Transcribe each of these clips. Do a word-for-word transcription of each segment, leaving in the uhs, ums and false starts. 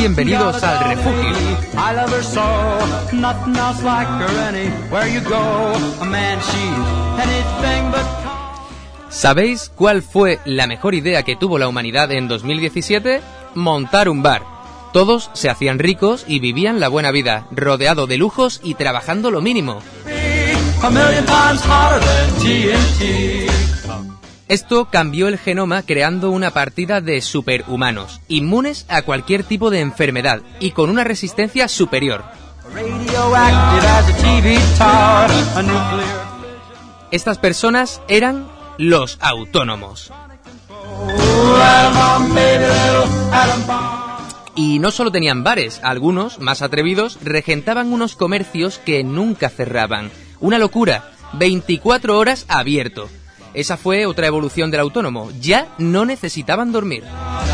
bienvenidos al refugio. ¿Sabéis cuál fue la mejor idea que tuvo la humanidad en dos mil diecisiete? Montar un bar. Todos se hacían ricos y vivían la buena vida, rodeado de lujos y trabajando lo mínimo. Esto cambió el genoma creando una partida de superhumanos, inmunes a cualquier tipo de enfermedad y con una resistencia superior. Estas personas eran los autónomos. Y no solo tenían bares, algunos, más atrevidos, regentaban unos comercios que nunca cerraban. Una locura, veinticuatro horas abierto. Esa fue otra evolución del autónomo, ya no necesitaban dormir.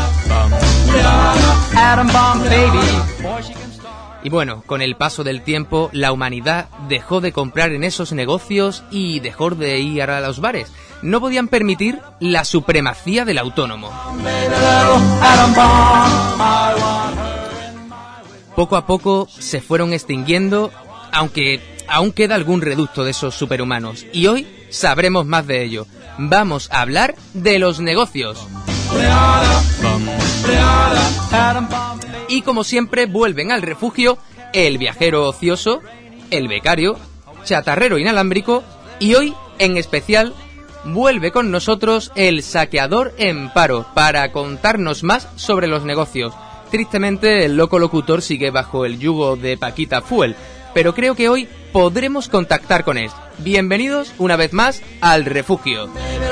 Y bueno, con el paso del tiempo, la humanidad dejó de comprar en esos negocios y dejó de ir a los bares. No podían permitir la supremacía del autónomo. Poco a poco se fueron extinguiendo, aunque aún queda algún reducto de esos superhumanos. Y hoy sabremos más de ello. Vamos a hablar de los negocios. Y como siempre vuelven al refugio el viajero ocioso, el becario, chatarrero inalámbrico y hoy en especial vuelve con nosotros el saqueador en paro para contarnos más sobre los negocios. Tristemente el loco locutor sigue bajo el yugo de Paquita Fuel, pero creo que hoy podremos contactar con él. Bienvenidos una vez más al refugio.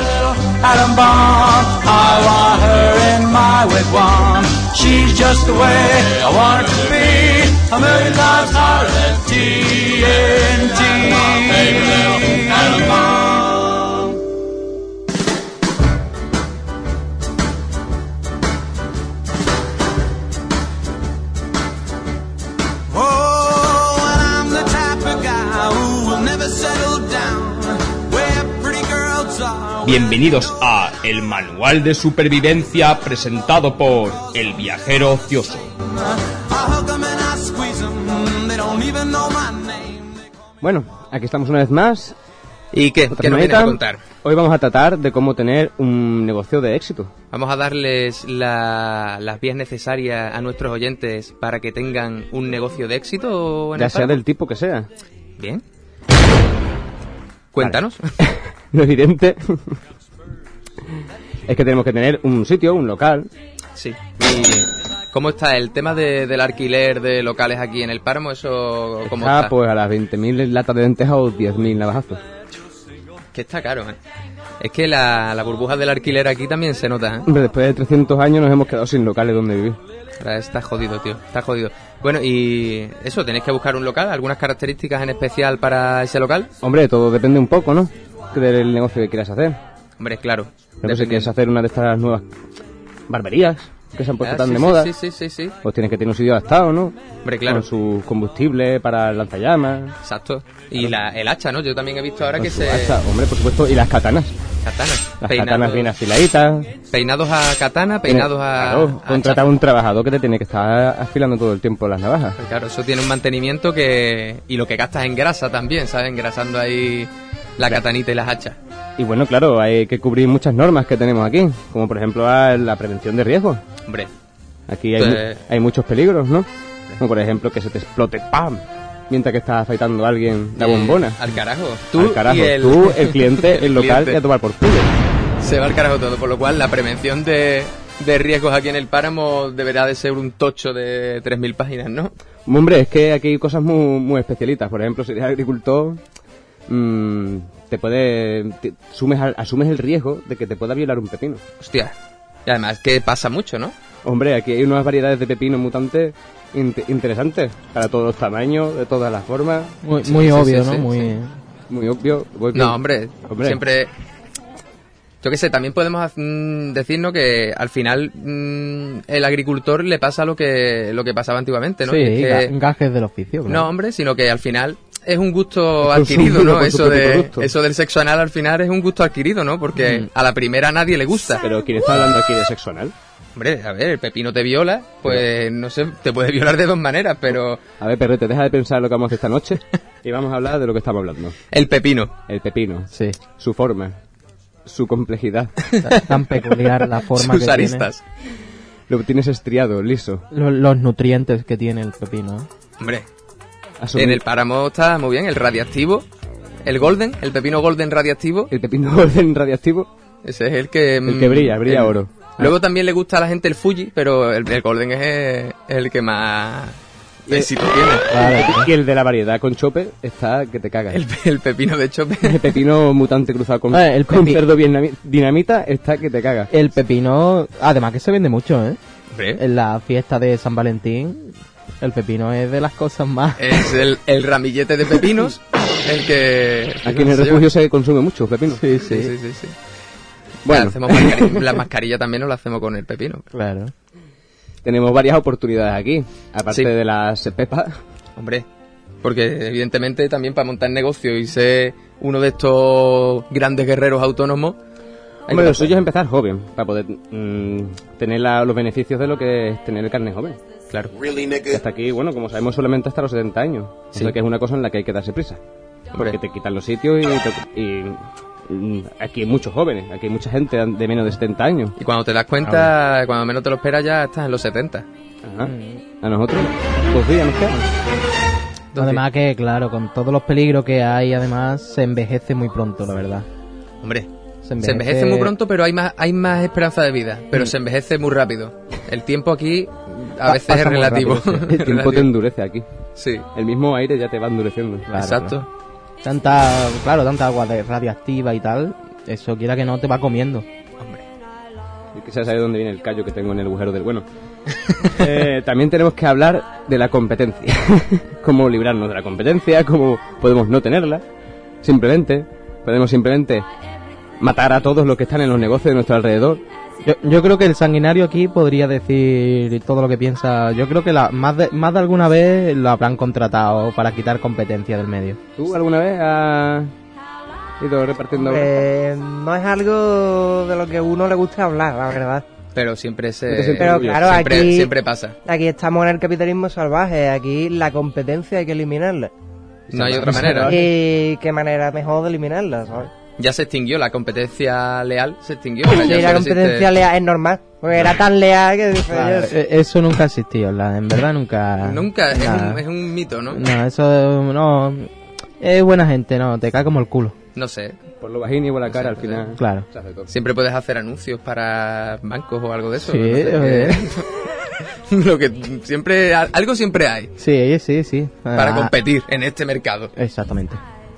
Bienvenidos a El Manual de Supervivencia presentado por El Viajero Ocioso. Bueno, aquí estamos una vez más. ¿Y qué? ¿Qué nos vienes a contar? Hoy vamos a tratar de cómo tener un negocio de éxito. Vamos a darles la, las vías necesarias a nuestros oyentes para que tengan un negocio de éxito. En ya el sea paro. Del tipo que sea. Bien. Cuéntanos. Vale. Lo evidente es que tenemos que tener un sitio, un local. Sí. ¿Y cómo está el tema de, del alquiler de locales aquí en el Páramo? ¿Eso cómo está? está? Pues a las veinte mil latas de lentejas o diez mil navajazos. Que está caro, ¿eh? Es que la, la burbuja del alquiler aquí también se nota, ¿eh? Hombre, después de trescientos años nos hemos quedado sin locales donde vivir. Ahora está jodido, tío, está jodido. Bueno, y eso, ¿tenéis que buscar un local? ¿Algunas características en especial para ese local? Hombre, todo depende un poco, ¿no? Del negocio que quieras hacer. Hombre, claro. Pero si quieres hacer una de estas nuevas barberías que se han puesto ah, tan sí, de sí, moda, sí, sí, sí, sí. pues tienes que tener un sitio adaptado, ¿no? Hombre, claro. Con su combustible para lanzallamas. Exacto. Y la, el hacha, ¿no? Yo también he visto ahora con que su se... hacha, hombre, por supuesto. Y las katanas. Katanas. Las Peinado... katanas bien afiladitas. Peinados a katana, peinados a... Claro, a contratar a un trabajador que te tiene que estar afilando todo el tiempo las navajas. Pues claro, eso tiene un mantenimiento que... Y lo que gastas en grasa también, ¿sabes? Engrasando ahí la katanita y las hachas. Y bueno, claro, hay que cubrir muchas normas que tenemos aquí, como por ejemplo la prevención de riesgos. Hombre. Aquí hay, Entonces... hay muchos peligros, ¿no? Como por ejemplo que se te explote ¡pam! Mientras que está afeitando a alguien la bombona. Al carajo. Tú al carajo. Y el... Tú, el cliente, el, el local cliente. Y a tomar por culo. Se va al carajo todo, por lo cual la prevención de, de riesgos aquí en el Páramo deberá de ser un tocho de tres mil páginas, ¿no? Hombre, es que aquí hay cosas muy, muy especialitas. Por ejemplo, si eres agricultor... Mmm, te puede te, asumes, asumes el riesgo de que te pueda violar un pepino. Hostia, y además que pasa mucho, ¿no? Hombre, aquí hay unas variedades de pepinos mutantes in- interesantes para todos los tamaños, de todas las formas. Muy, sí, muy sí, obvio, sí, ¿no? sí, muy sí. muy obvio. Muy no, hombre, hombre, siempre... Yo qué sé, también podemos mm, decirnos que al final mm, el agricultor le pasa lo que lo que pasaba antiguamente, ¿no? Sí, y es que, gajes del oficio. Claro. No, hombre, sino que al final es un gusto adquirido, ¿no? Eso de eso del sexo anal al final es un gusto adquirido, ¿no? Porque mm. a la primera a nadie le gusta. Pero ¿quién está hablando aquí de sexo anal? Hombre, a ver, el pepino te viola, pues no sé, te puede violar de dos maneras, pero... A ver, perrete, deja de pensar lo que vamos a hacer esta noche y vamos a hablar de lo que estamos hablando. El pepino. El pepino. Sí. Su forma. Su complejidad. Tan peculiar la forma Sus que aristas. Lo tienes estriado, liso. tiene. Los, los nutrientes que tiene el pepino. ¿eh? Hombre, Asumir- en el páramo está muy bien, el radiactivo, el golden, el pepino golden radiactivo, El pepino golden radiactivo. ese es el que... El que brilla, brilla oro. Luego también le gusta a la gente el Fuji, pero el, el golden es, es el que más éxito tiene. Vale, Y el de la variedad con chope está que te cagas. El, el pepino de chope. El pepino mutante cruzado con, Ah, el con pepi- cerdo vietnami- dinamita está que te cagas. El pepino, además que se vende mucho, ¿eh? Hombre, En la fiesta de San Valentín, el pepino es de las cosas más... es el, el ramillete de pepinos el que... Aquí en el se refugio se consume mucho pepino. Sí, Sí, sí, sí, sí, sí. Bueno. Hacemos mascarilla, la mascarilla también nos la hacemos con el pepino. Claro. Tenemos varias oportunidades aquí, aparte Sí. de las pepas. Hombre, porque evidentemente también para montar negocio y ser uno de estos grandes guerreros autónomos... hay Hombre, que lo pasar. suyo es empezar joven, para poder mm, tener la- los beneficios de lo que es tener el carne joven. Claro. Que hasta aquí, bueno, como sabemos, solamente hasta los setenta años. Sí. O sea que es una cosa en la que hay que darse prisa. Hombre. Porque te quitan los sitios y, te- y, mm, aquí hay muchos jóvenes, aquí hay mucha gente de menos de setenta años. Y cuando te das cuenta, cuando menos te lo esperas ya estás en los setenta. Ajá. A nosotros, dos días nos quedan. Además que, claro, con todos los peligros que hay, además, se envejece muy pronto, la verdad. Hombre, Se se envejece, envejece muy pronto, pero hay más hay más esperanza de vida. Pero se envejece muy rápido. El tiempo aquí a Pa- veces pasa es muy relativo. rápido, sí. El tiempo te Relativo. endurece aquí. Sí, El mismo aire ya te va endureciendo. Claro, exacto. Tanta, claro, tanta agua de radiactiva y tal, eso quiera que no te va comiendo. Hombre. Y quizás sabe dónde viene el callo que tengo en el agujero del bueno. Eh, también tenemos que hablar de la competencia. Cómo librarnos de la competencia, cómo podemos no tenerla. Simplemente, podemos simplemente matar a todos los que están en los negocios de nuestro alrededor. Yo, yo creo que el sanguinario aquí podría decir todo lo que piensa. Yo creo que la, más, de, más de alguna vez lo habrán contratado para quitar competencia del medio. ¿Tú alguna vez has ido repartiendo? Eh, no es algo de lo que a uno le gusta hablar, la verdad. Pero siempre se... Pero Pero claro, siempre, aquí, siempre pasa. aquí estamos en el capitalismo salvaje. Aquí la competencia hay que eliminarla. No hay otra manera. ¿Y qué manera mejor de eliminarla, sabes? Ya se extinguió, la competencia leal se extinguió. Sí, Ya la solo competencia existe- leal es normal. Porque era tan leal que dice Claro, yo, e- eso nunca ha existido, la, en verdad nunca. Nunca, es nada. un, es un mito, ¿no? No, eso no. Es buena gente, no, te cae como el culo. No sé. Por lo bajín y por la cara, al sé, final. Claro. se hace todo. Siempre puedes hacer anuncios para bancos o algo de eso. Sí, no sé, joder. que- Lo que siempre... Algo siempre hay Sí, sí, sí. para Ah, competir en este mercado. Exactamente.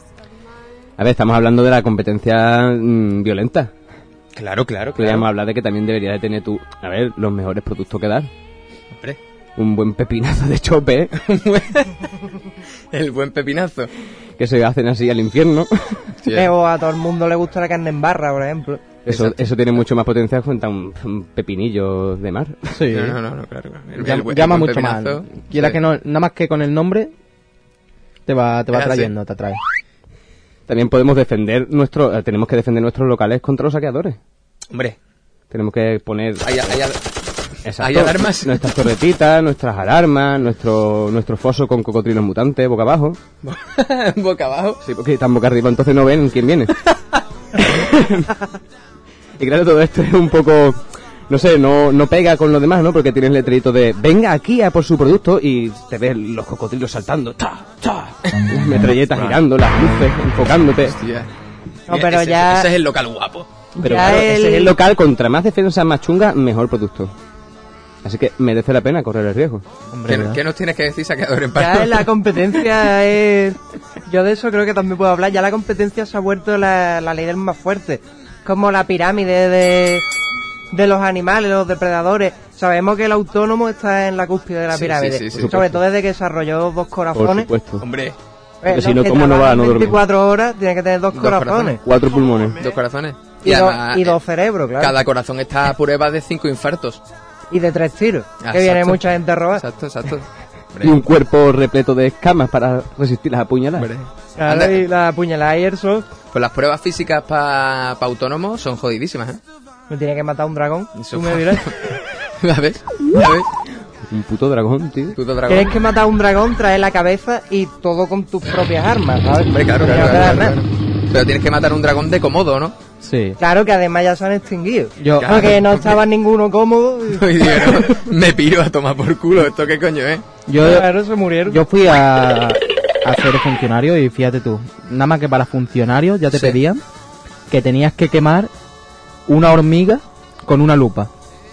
A ver, estamos hablando de la competencia mm, violenta. Claro, claro, Podríamos hablar de que también deberías de tener tú, a ver, los mejores productos que dar. Hombre, Un buen pepinazo de chope, el buen pepinazo. que se hacen así al infierno. Sí, eh, o a todo el mundo le gusta la carne en barra, por ejemplo. Eso, Exacto. eso tiene mucho más potencia frente a un, un pepinillo de mar. Sí. No, no, no, no, claro. claro. El- Llama, el buen- llama el buen mucho más. pepinazo, Quiera sí. que no, nada más que con el nombre te va, te va Es así. trayendo, te atrae. También podemos defender nuestro, eh, tenemos que defender nuestros locales contra los saqueadores. Hombre, Tenemos que poner hay, hay, exacto, hay alarmas. nuestras torretitas, nuestras alarmas, nuestro nuestro foso con cocodrilos mutantes boca abajo. boca abajo. Sí, porque están boca arriba, entonces no ven quién viene. Y claro, todo esto es un poco, no sé, no, no pega con lo demás, ¿no? Porque tienes el letrerito de venga aquí a por su producto y te ves los cocodrilos saltando, ta, ta, las metralletas girando, las luces enfocándote. Hostia. No, Mira, pero ese, ya- ese es el local guapo. Pero Ya claro, el- ese es el local, contra más defensa, más chunga, mejor producto. Así que merece la pena correr el riesgo. Hombre, ¿Qué, ¿verdad? qué nos tienes que decir, saqueador en Ya paro? la competencia es... Yo de eso creo que también puedo hablar. Ya la competencia se ha vuelto la, la ley del más fuerte. Como la pirámide de, de los animales, los depredadores. Sabemos que el autónomo está en la cúspide de la Sí, pirámide. sí, sí, sí. Sobre todo desde que desarrolló dos Por corazones. supuesto. Hombre, Porque Eh, si los no, que ¿cómo no va a trabajan no dormir? veinticuatro horas tiene que tener dos, Dos corazones. corazones. Cuatro pulmones. dos corazones. Y, dos- además, y dos eh, cerebros, claro. cada corazón está a prueba de cinco infartos. Y de tres tiros. Ah, que viene exacto. mucha gente a robar. Exacto, exacto. Y un cuerpo repleto de escamas para resistir las apuñaladas. Hombre. Claro, Anda, y la puñalada y el sol. pues las pruebas físicas para pa autónomos son jodidísimas, ¿eh? Me tiene que matar un dragón. Eso Tú me pa- dirás. A ver, a ver. Un puto dragón, tío. Puto dragón. Tienes que matar a un dragón, traer la cabeza y todo con tus propias armas, ¿sabes? Hombre, claro, No claro, te da claro, nada. claro. Pero tienes que matar a un dragón de Komodo, ¿no? Sí. Claro que además ya se han extinguido. Yo- Claro. Porque no estaba ninguno cómodo. y- Y dijeron, me piro a tomar por culo, ¿esto qué coño es? Yo, Claro, se murieron. yo fui a, a ser funcionario y fíjate tú, nada más que para funcionarios ya te Sí. pedían que tenías que quemar una hormiga con una lupa.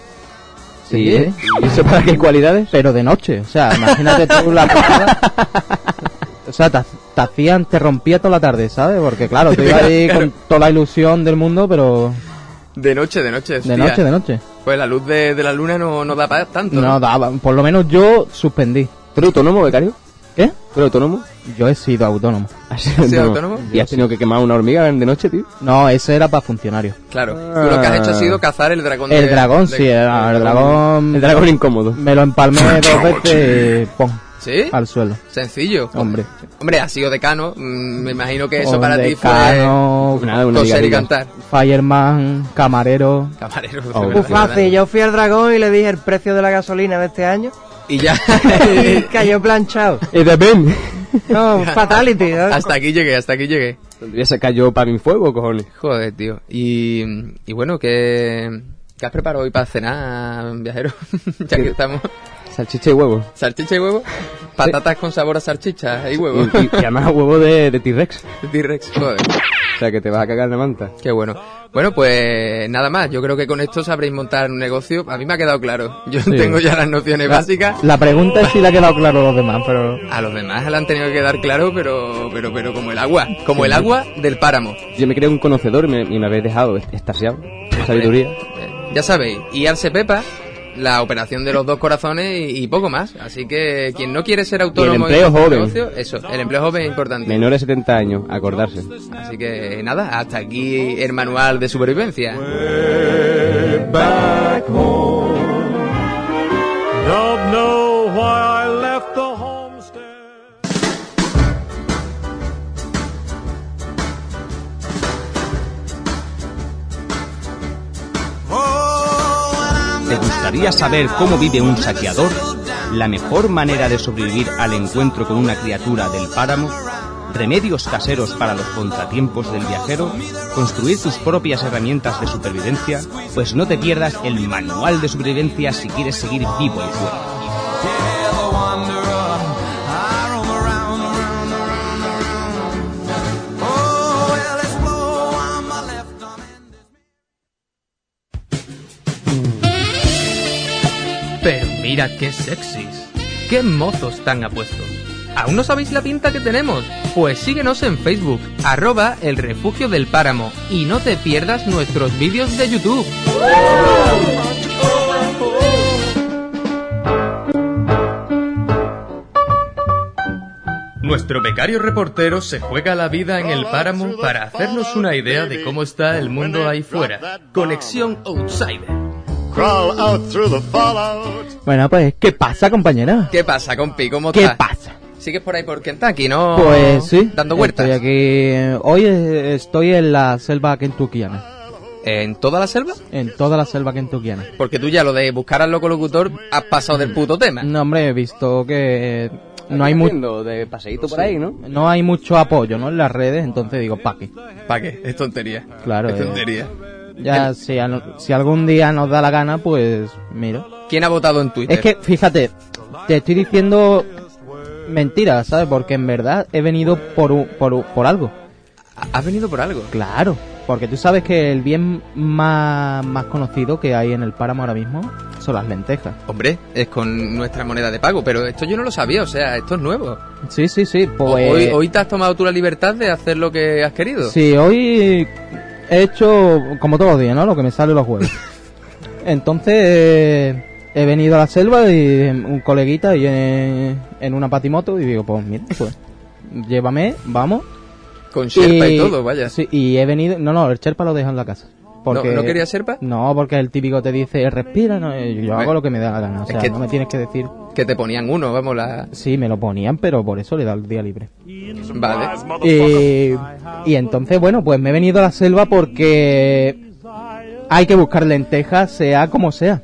Sí, ¿eh? ¿Y eso para qué cualidades? Pero de noche, o sea, imagínate tú la putada. O sea, te, te hacían, te rompía toda la tarde, ¿sabes? Porque claro, tú ibas ahí con toda la ilusión del mundo, pero De noche, de noche, de hostia. noche, de noche. Pues la luz de, de la luna no, no da para tanto. No daba, por lo menos yo suspendí. ¿Tú eres autónomo, becario? ¿Qué? ¿Tú eres autónomo? Yo he sido autónomo. ¿Has sido ¿Has sido autónomo? ¿Y has tenido que quemar una hormiga de noche, tío? No, ese era para funcionarios. Claro. Tú lo que has hecho ha sido cazar el dragón de... El dragón, de- sí, era- el dragón... El dragón incómodo. Me lo empalmé dos veces y ¡pum! ¿Sí? Al suelo. Sencillo. Hombre. Hombre, ha sido decano. mm, Me imagino que eso O para ti fue decano, Nada, una coser y ligadilla. cantar. Fireman, camarero... Camarero. Oh, de Muy verdad. fácil. Yo fui al dragón y le dije el precio de la gasolina de este año. Y ya. Y cayó planchado. ¡Y de Ben! No, fatality. ¿no? hasta aquí llegué, hasta aquí llegué. Ya se cayó para mi fuego, cojones. Joder, tío. Y, y bueno, ¿qué, ¿qué has preparado hoy para cenar, viajero? Ya que estamos. Salchicha y huevo. ¿Salchicha y huevo? Patatas con sabor a salchicha y huevo. Y, y- y además huevo de, de T-Rex. T-Rex, joder. O sea, que te vas a cagar en la manta. Qué bueno. Bueno, pues nada más. Yo creo que con esto sabréis montar un negocio. A mí me ha quedado claro. Yo Sí. tengo ya las nociones básicas. La pregunta es si le ha quedado claro a los demás, pero... A los demás le han tenido que quedar claro, pero, pero, pero como el agua. Como el agua del páramo. Yo me creo un conocedor y me, y me habéis dejado estasiado. de sabiduría. Eh, Ya sabéis, y Arse Pepa, la operación de los dos corazones y, y poco más. Así que quien no quiere ser autónomo Y el empleo montar un joven. negocio, eso, el empleo joven es importante. Menores de setenta años, acordarse. Así que nada, hasta aquí el manual de supervivencia. Back home. Don't know why I left the homestead. ¿Te gustaría saber cómo vive un saqueador? ¿La mejor manera de sobrevivir al encuentro con una criatura del páramo? ¿Remedios caseros para los contratiempos del viajero? ¿Construir tus propias herramientas de supervivencia? Pues no te pierdas el manual de supervivencia si quieres seguir vivo y fuerte. Pero mira qué sexys, qué mozos tan apuestos. ¿Aún no sabéis la pinta que tenemos? Pues síguenos en Facebook, arroba el refugio del páramo, y no te pierdas nuestros vídeos de YouTube. Nuestro becario reportero se juega la vida en el páramo para hacernos una idea de cómo está el mundo ahí fuera. Conexión Outsider. Crawl out through the fallout. Bueno, pues, ¿qué pasa, compañera? ¿Qué pasa, compi? ¿Cómo ¿Qué estás? pasa? ¿Sigues por ahí por Kentucky, no? Pues sí. Dando vueltas. Estoy aquí... Hoy eh, estoy en la selva kentuckiana. ¿En toda la selva? En toda la selva kentuckiana. Porque tú ya lo de buscar al loco locutor has pasado del puto tema. No, hombre, he visto que no hay mucho... Haciendo de paseíto por ahí, ¿no? No hay mucho apoyo, ¿no? En las redes, entonces digo, ¿pa' qué? ¿Para qué? Es tontería. Claro, Es eh. tontería. Ya, si, a- si algún día nos da la gana, pues mira. ¿Quién ha votado en Twitter? Es que, fíjate, te estoy diciendo mentiras, ¿sabes? Porque en verdad he venido por, un- por, un- por algo. ¿Has venido por algo? Claro, porque tú sabes que el bien más, más conocido que hay en el páramo ahora mismo son las lentejas. Hombre, es con nuestra moneda de pago, pero esto yo no lo sabía, o sea, esto es nuevo. Sí, sí, sí, pues... Hoy, hoy te has tomado tú la libertad de hacer lo que has querido. Sí, hoy he hecho, como todos los días, ¿no? Lo que me sale los jueves. Entonces, eh, he venido a la selva y un coleguita y en, en una patimoto y digo, pues mira, pues llévame, vamos. Con Sherpa y, todo, vaya. Sí, y he venido, no, no, el Sherpa lo dejo en la casa. Porque, ¿No, ¿No querías Sherpa? No, porque el típico te dice, respira, no, y yo hago Bueno, lo que me da la gana. O es sea, que- no me tienes que decir. Que te ponían uno, vamos, la... Sí, me lo ponían, pero por eso le da el día libre. Vale. Y, y entonces, bueno, pues me he venido a la selva porque hay que buscar lentejas, sea como sea.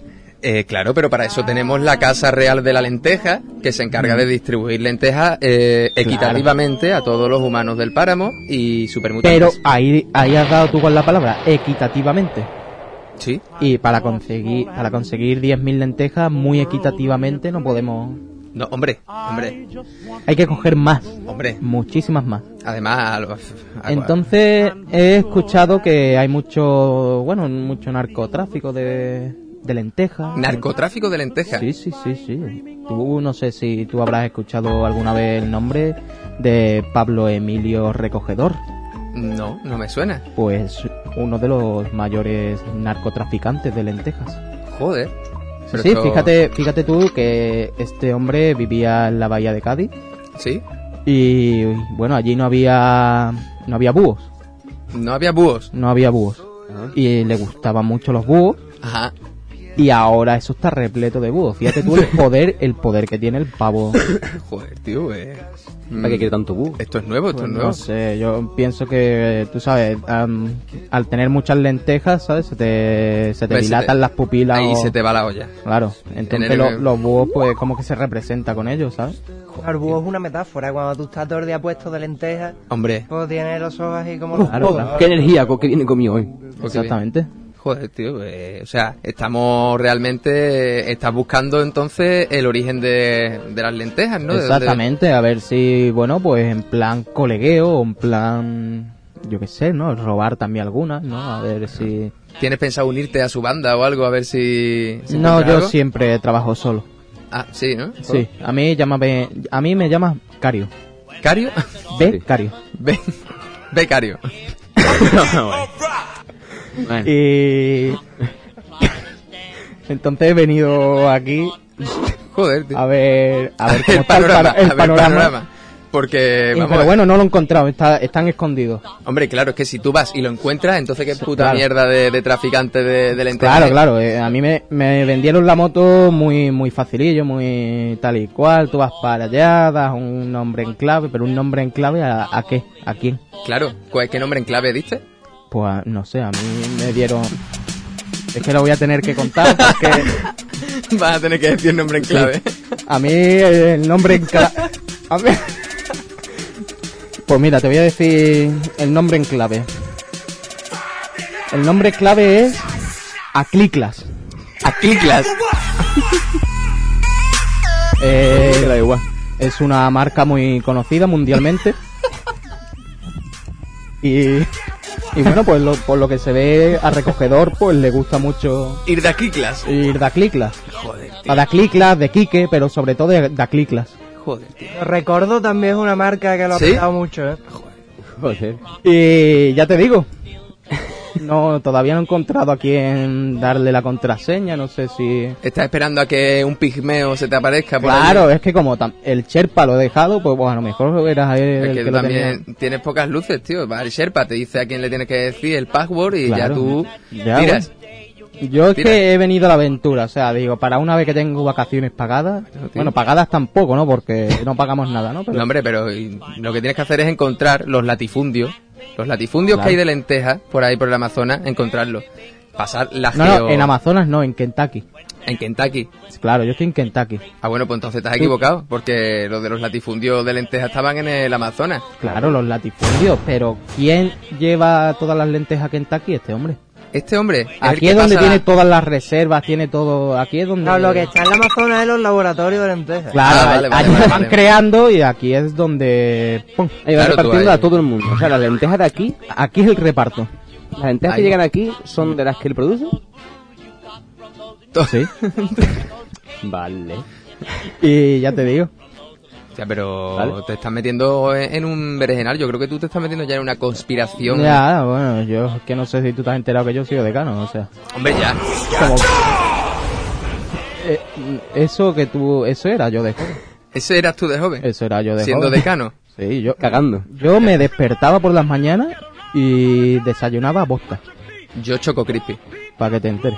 Eh, claro, pero para eso tenemos la Casa Real de la Lenteja, que se encarga de distribuir lentejas eh, equitativamente a todos los humanos del páramo y supermutantes. Pero ahí, ahí has dado tú con la palabra, equitativamente. Sí. Y para conseguir para conseguir diez mil lentejas muy equitativamente no podemos... No, hombre, hombre, Hay que coger más, hombre. muchísimas más. Además, a los- a- Entonces he escuchado que hay mucho, bueno, mucho narcotráfico de, de lentejas. narcotráfico de lentejas. Sí, sí, sí, sí. Tú no sé si tú habrás escuchado alguna vez el nombre de Pablo Emilio Recogedor. No, no me suena. Pues uno de los mayores narcotraficantes de lentejas. Joder. Pero Sí, esto- fíjate, fíjate tú que este hombre vivía en la bahía de Cádiz Sí. y bueno, allí no había no había búhos, No había búhos. no había búhos y le gustaban mucho los búhos Ajá. y ahora eso está repleto de búhos. Fíjate tú el poder, el poder que tiene el pavo. Joder, tío, eh. ¿Para qué quiere tanto búho? Esto es nuevo, esto Pues es nuevo. no sé, yo pienso que, tú sabes, am, al tener muchas lentejas, ¿sabes? Se te, se te Pues se dilatan te- las pupilas. Ahí o- se te va la olla. Claro, entonces Tener- lo- los búhos, pues, como que se representa con ellos, ¿sabes? El búho es una metáfora. Cuando tú estás todo el día puesto de lentejas, Hombre, pues tienes los ojos así como... Claro, claro. ¿Qué energía co- que viene conmigo hoy? porque Exactamente. joder, tío, eh, o sea, estamos realmente, estás buscando entonces el origen de, de las lentejas, ¿no? De dónde- Exactamente, a ver si, bueno, pues en plan colegueo o en plan, yo qué sé, ¿no? Robar también algunas, ¿no? A ver si... ¿Tienes pensado unirte a su banda o algo? A ver si... si No, encuentras yo algo? siempre trabajo solo. Ah, sí, ¿no? Sí, a mí, llámame, a mí me llamas Cario. ¿Cario? ¿Ve? Cario. Be- Becario. Bueno, Y... Entonces he venido aquí Joder, tío. a ver, a ver cómo el está el, panorama, para- el a ver, panorama. Porque, Y- vamos, pero bueno, no lo he encontrado, está, están escondidos. hombre, claro, es que si tú vas y lo encuentras, entonces qué puta claro. mierda de, de traficante de, de lentejas. Claro, claro, eh, a mí me, me vendieron la moto muy muy facilillo, muy tal y cual, tú vas para allá, das un nombre en clave, pero un nombre en clave ¿a, a qué? ¿A quién? Claro, ¿cuál- ¿qué nombre en clave diste? Pues a- no sé, a mí me dieron... Es que lo voy a tener que contar porque Vas a tener que decir nombre en clave. a mí el nombre en clave... Pues mira, te voy a decir el nombre en clave. El nombre clave es Acliclas. Acliclas. Eh, que da igual. es una marca muy conocida mundialmente. Y, y bueno, pues lo- por lo que se ve a Recogedor, pues le gusta mucho Ir de Acliclas. ir de Acliclas. Joder, tío. A de Acliclas, de Quique, pero sobre todo de, de Acliclas. Joder, tío. Recuerdo también es una marca que lo ha ¿Sí? petado mucho, ¿eh? Joder. Y ya te digo, no todavía no he encontrado a quién darle la contraseña, no sé si... Estás esperando a que un pigmeo se te aparezca por Claro, allí. es que como tam- el Sherpa lo he dejado, pues bueno, a lo mejor eras él Es el que que tú lo también tenía. tienes pocas luces, tío. Va el Sherpa, te dice a quién le tienes que decir el password y Claro. ya tú Ya, tiras. Yo es Tira. que he venido a la aventura, o sea, digo, para una vez que tengo vacaciones pagadas, tío. bueno, pagadas tampoco, ¿no? Porque no pagamos nada, ¿no? Pero No, hombre, pero y lo que tienes que hacer es encontrar los latifundios. Los latifundios Claro. que hay de lentejas por ahí por el Amazonas, encontrarlos. Pasar la no, geo... no, en Amazonas no, en Kentucky. En Kentucky. Claro, yo estoy en Kentucky. Ah, bueno, pues entonces estás equivocado, porque los de los latifundios de lentejas estaban en el Amazonas. Claro, los latifundios, pero ¿quién lleva todas las lentejas a Kentucky? Este hombre. Este hombre es el Aquí que es donde pasa- tiene todas las reservas, tiene todo, aquí es donde... No, lo que está en la Amazonas es los laboratorios de lentejas. Claro, Ah, vale, vale, allí vale, se van vale. creando y aquí es donde... ¡pum! Ahí va Claro, tú repartiendo ahí. a todo el mundo. O sea, las lentejas de aquí, Aquí es el reparto. las lentejas Ahí. que llegan aquí son de las que él produce. Sí. Vale. Y ya te digo. O sea, pero Vale. te estás metiendo en en un berenjenal. Yo creo que tú te estás metiendo ya en una conspiración. Ya, bueno, yo es que no sé si tú te has enterado que yo soy decano, o sea... Hombre, ya. Como... Eh, eso que tú... Eso era yo de joven. Ese eras tú de joven. Eso era yo de Siendo joven. decano. Sí, yo... Cagando. Yo me despertaba por las mañanas y desayunaba bosta, Yo choco crispy. para que te enteres.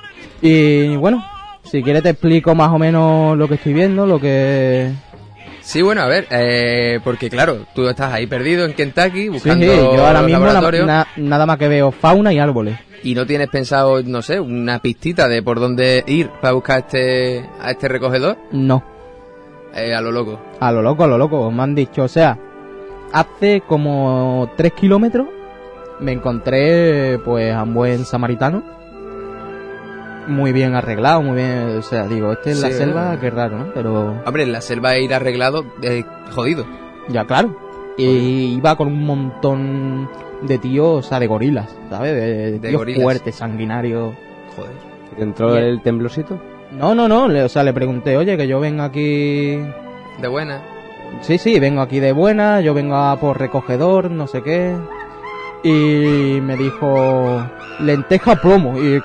Y bueno, si quieres te explico más o menos lo que estoy viendo, lo que... Sí, bueno, a ver, eh, porque claro, tú estás ahí perdido en Kentucky Sí, buscando sí, yo ahora mismo na- laboratorio na- nada más que veo fauna y árboles. y no tienes pensado, no sé, una pistita de por dónde ir para buscar este a este recogedor, No, eh, a lo loco. a lo loco, a lo loco, me han dicho, o sea, hace como tres kilómetros me encontré pues a un buen samaritano, muy bien arreglado, muy bien, o sea, digo, este es la Sí, selva, eh. qué raro, ¿no? Pero Hombre, en la selva ir arreglado, eh, jodido. ya claro, y iba con un montón de tíos, o sea, de gorilas, ¿sabes? De, De tíos gorilas. fuertes, sanguinarios. Joder. ¿Y te entró Bien. el temblorcito? No, no, no, le, o sea, le pregunté, oye, que yo vengo aquí... De buena. Sí, sí, vengo aquí de buena, yo vengo a por recogedor, no sé qué. Y me dijo, lenteja plomo. Y,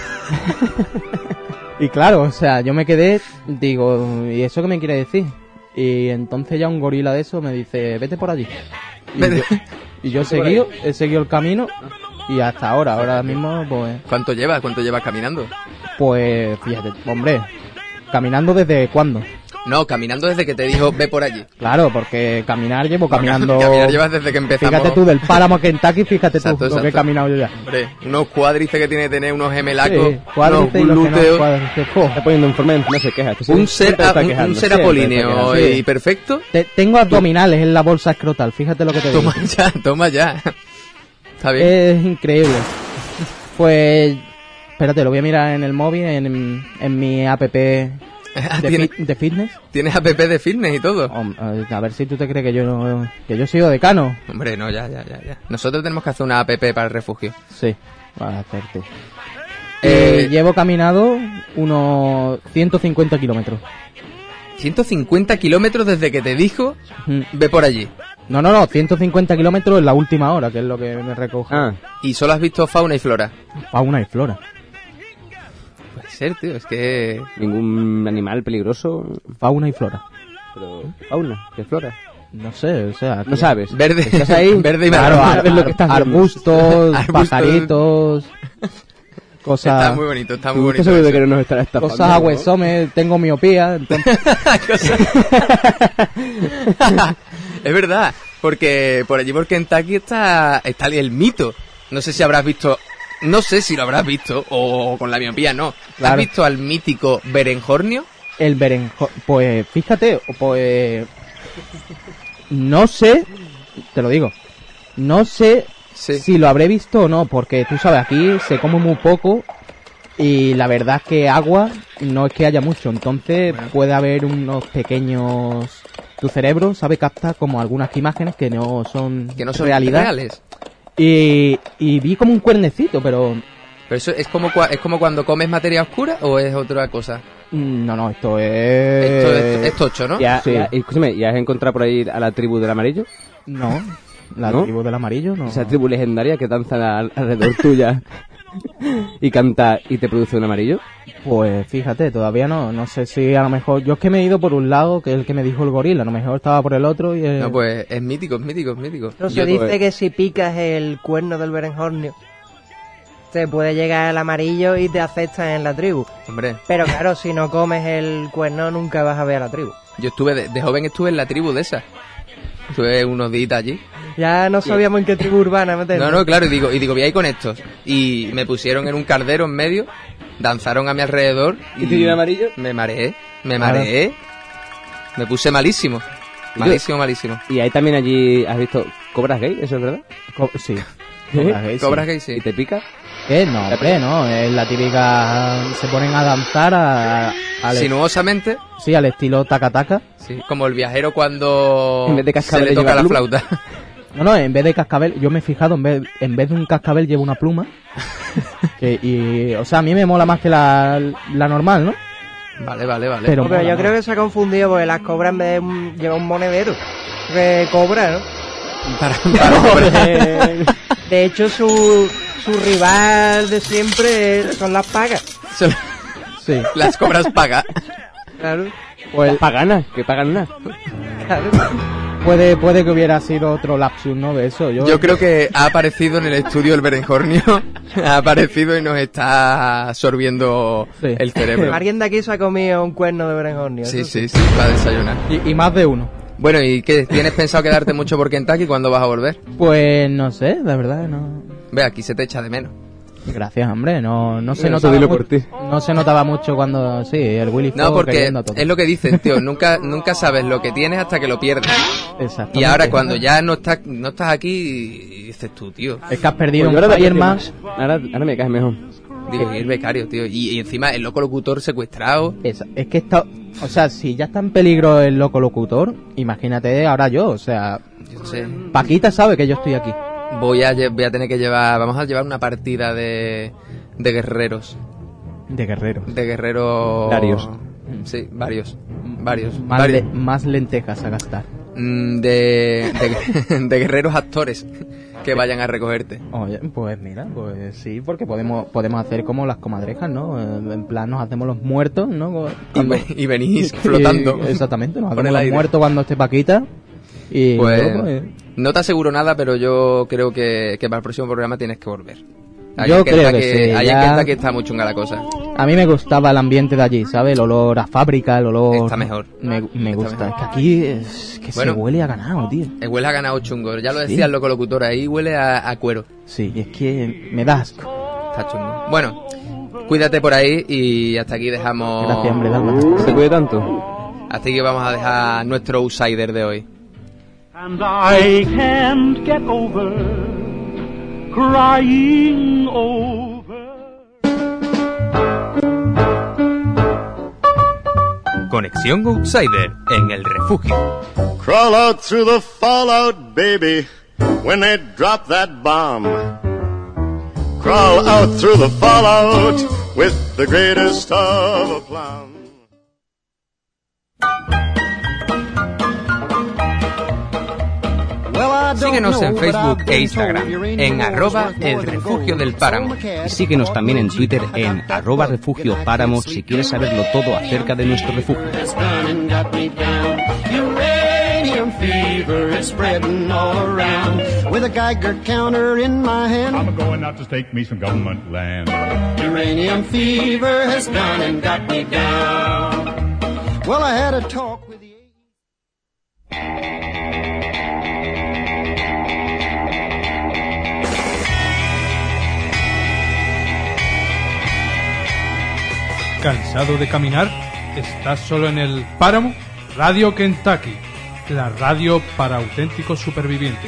y claro, o sea, yo me quedé, digo, ¿y eso qué me quiere decir? Y entonces ya un gorila de eso me dice, vete por allí. Y Vete. yo, y yo he seguido, he seguido el camino y hasta ahora, ahora mismo, pues, ¿Cuánto llevas? ¿Cuánto llevas caminando? pues, fíjate, hombre, caminando desde cuándo. No, caminando desde que te dijo ve por allí. Claro, porque caminar llevo caminando... Caminar llevas desde que empezamos. Fíjate tú, del páramo a Kentucky, fíjate tú Exacto, lo que he exacto. caminado yo ya. Hombre, unos cuádriceps que tiene que tener, unos gemelacos, Sí, cuádriceps y unos los que no glúteos, cuádriceps. Jo. Está poniendo un forma, no se queja. este un siempre ser, está un, un quejando, ser siempre está apolíneo quejando. y Sí. perfecto. Te- tengo abdominales en la bolsa escrotal, fíjate lo que te digo. Toma ya, toma ya. Está bien. Es increíble. Pues, espérate, lo voy a mirar en el móvil, en, en mi app de, Ah, ¿Tienes, fit- de fitness. tienes app de fitness y todo. Hom- A ver si tú te crees que yo no, que yo he sido decano. Hombre, no, ya, ya, ya, ya. Nosotros tenemos que hacer una app para el refugio. Sí, para hacerte. Eh, Eh, llevo caminado unos ciento cincuenta kilómetros. ciento cincuenta kilómetros desde que te dijo Mm. ve por allí. No, no, no, ciento cincuenta kilómetros en la última hora, que es lo que me recoge. Ah, Y solo has visto fauna y flora. Fauna y flora. Puede ser, tío, es que... ningún animal peligroso, Fauna y flora. pero fauna, que flora. No sé, o sea... No que- sabes. Verde, Estás ahí. verde y Claro, marrón. ar- Es lo ar- que estás viendo. arbustos, Arbustos. pajaritos, cosas... Está muy bonito, está muy Tú bonito. estás seguro de eso. que no nos estará estafando. Cosas ¿no? agüesomes, tengo miopía, entonces... Es verdad, porque por allí por Kentucky está, está el mito. No sé si habrás visto, no sé si lo habrás visto, o con la miopía no. Claro. ¿Has visto al mítico berenjornio? El berenjo... Pues fíjate, pues... No sé, te lo digo, no sé Sí. si lo habré visto o no, porque tú sabes, aquí se come muy poco y la verdad es que agua no es que haya mucho, entonces puede haber unos pequeños... Tu cerebro sabe captar como algunas imágenes que no son, Que no son realidad. reales. Y, y vi como un cuernecito, pero... Pero eso es como, cua- es como cuando comes materia oscura o es otra cosa. mm, No, no, esto es... Esto es, es tocho, ¿no? Ya, Sí. ya, y escúchame, ¿y has encontrado por ahí a la tribu del amarillo? No, la ¿No? tribu del amarillo no. Esa tribu legendaria que danza al- alrededor tuya y canta y te produce un amarillo. Pues fíjate, todavía no, no sé si a lo mejor... Yo es que me he ido por un lado, que es el que me dijo el gorila, a lo mejor estaba por el otro y... eh, No, pues es mítico, es mítico, es mítico. No se Yo- dice que si picas el cuerno del berenjornio, te puede llegar el amarillo y te aceptan en la tribu. Hombre, Pero claro, si no comes el cuerno, nunca vas a ver a la tribu. yo estuve, de, de joven estuve en la tribu de esa. Estuve unos días allí. Ya no sabíamos en qué tribu urbana meternos. No, no, claro, y digo, y digo, voy ahí con estos. Y me pusieron en un cardero en medio, danzaron a mi alrededor. ¿Y te dio amarillo? Me mareé, me Claro. mareé. Me puse malísimo. Malísimo, malísimo. Y ahí también allí has visto cobras gay, ¿eso es verdad? co- sí. Cobras gay, sí. Cobras gay, sí. ¿Y te pica? ¿Qué? No, hombre, no. Es la típica... Se ponen a danzar a, a- al, Sinuosamente, sí, al estilo taca-taca. sí, como el viajero cuando En vez de se cascabel le toca lleva la pluma. flauta. No, no, en vez de cascabel... Yo me he fijado, en vez, en vez de un cascabel llevo una pluma. que, y, o sea, a mí me mola más que la, la normal, ¿no? Vale, vale, vale. Pero- No, pero yo mola, creo ¿no? que se ha confundido porque las cobras en vez de un- lleva un monedero. Que cobra, ¿no? Para, para- De hecho, su, su rival de siempre son las pagas. son Sí. las cobras paga. Claro, Pues, Paganas, que pagan nada. claro. puede puede que hubiera sido otro lapsus, ¿no? De eso. Yo, Yo creo que ha aparecido en el estudio el berenjornio, ha aparecido y nos está absorbiendo Sí. el cerebro. Alguien de aquí se ha comido un cuerno de berenjornio. Sí, eso sí, sí, para desayunar. Y, y más de uno. Bueno, ¿y qué? ¿Tienes pensado quedarte mucho por Kentucky? ¿Cuándo vas a volver? Pues no sé, la verdad, no. Ve, aquí se te echa de menos. Gracias, hombre. No, no se Eso notaba dilo mu- por ti. No se notaba mucho cuando sí, el Willy No, Fogg porque queriendo todo. es lo que dicen, tío. Nunca nunca sabes lo que tienes hasta que lo pierdes. Exactamente. Y ahora cuando ya no estás no estás aquí, dices tú, tío. Es que has perdido Pues yo un ahora te Fire aprecio más. más. Ahora, ahora me caes mejor. Dirigir becario, tío. Y, y encima el loco locutor secuestrado. Es, es que está, o sea, si ya está en peligro el loco locutor, imagínate ahora yo, o sea, Yo no sé. Paquita sabe que yo estoy aquí. Voy a, lle- voy a tener que llevar... Vamos a llevar una partida de... De guerreros. De guerrero. De guerreros... Varios. Sí, varios. Varios. Más, varios. le- más lentejas a gastar. Mm, De, de, de guerreros actores que vayan a recogerte. Oye, pues mira, pues sí, porque podemos podemos hacer como las comadrejas, ¿no? Eh, En plan, nos hacemos los muertos, ¿no? Y, Cuando- ve- y venís flotando. Y- exactamente, nos por hacemos el los aire. muertos cuando esté Paquita. Y Pues luego, pues, no te aseguro nada, pero yo creo que, que para el próximo programa tienes que volver. Ahí Yo en creo Kentucky- que sí, ahí en ya- Kentucky está muy chunga la cosa. a mí me gustaba el ambiente de allí, ¿sabes? El olor a fábrica, el olor... Está mejor. Me, me Está gusta. mejor. Es que aquí es que Bueno. se huele a ganado, tío. El huele a ganado chungo. Ya lo Sí. decía el loco locutor, ahí huele a, a cuero. Sí, es que me da asco. Está chungo. Bueno, cuídate por ahí y hasta aquí dejamos... Gracias, hombre, Dalma. ¿Se puede tanto? Hasta aquí vamos a dejar nuestro outsider de hoy. And I can't get over crying over. Conexión Outsider en el refugio. Crawl out through the fallout, baby, when they drop that bomb. Crawl out through the fallout with the greatest of aplomb. Síguenos en Facebook e Instagram en arroba el refugio del páramo. Y síguenos también en Twitter en arroba refugio páramo si quieres saberlo todo acerca de nuestro refugio. done and got me down. Uranium fever is spreading all around. With a Geiger counter in my hand, I'm going out to stake me some government land. uranium fever has done and got me down. Well, I had a talk with the ¿Cansado de caminar? ¿Estás solo en el páramo? Radio Kentucky, la radio para auténticos supervivientes.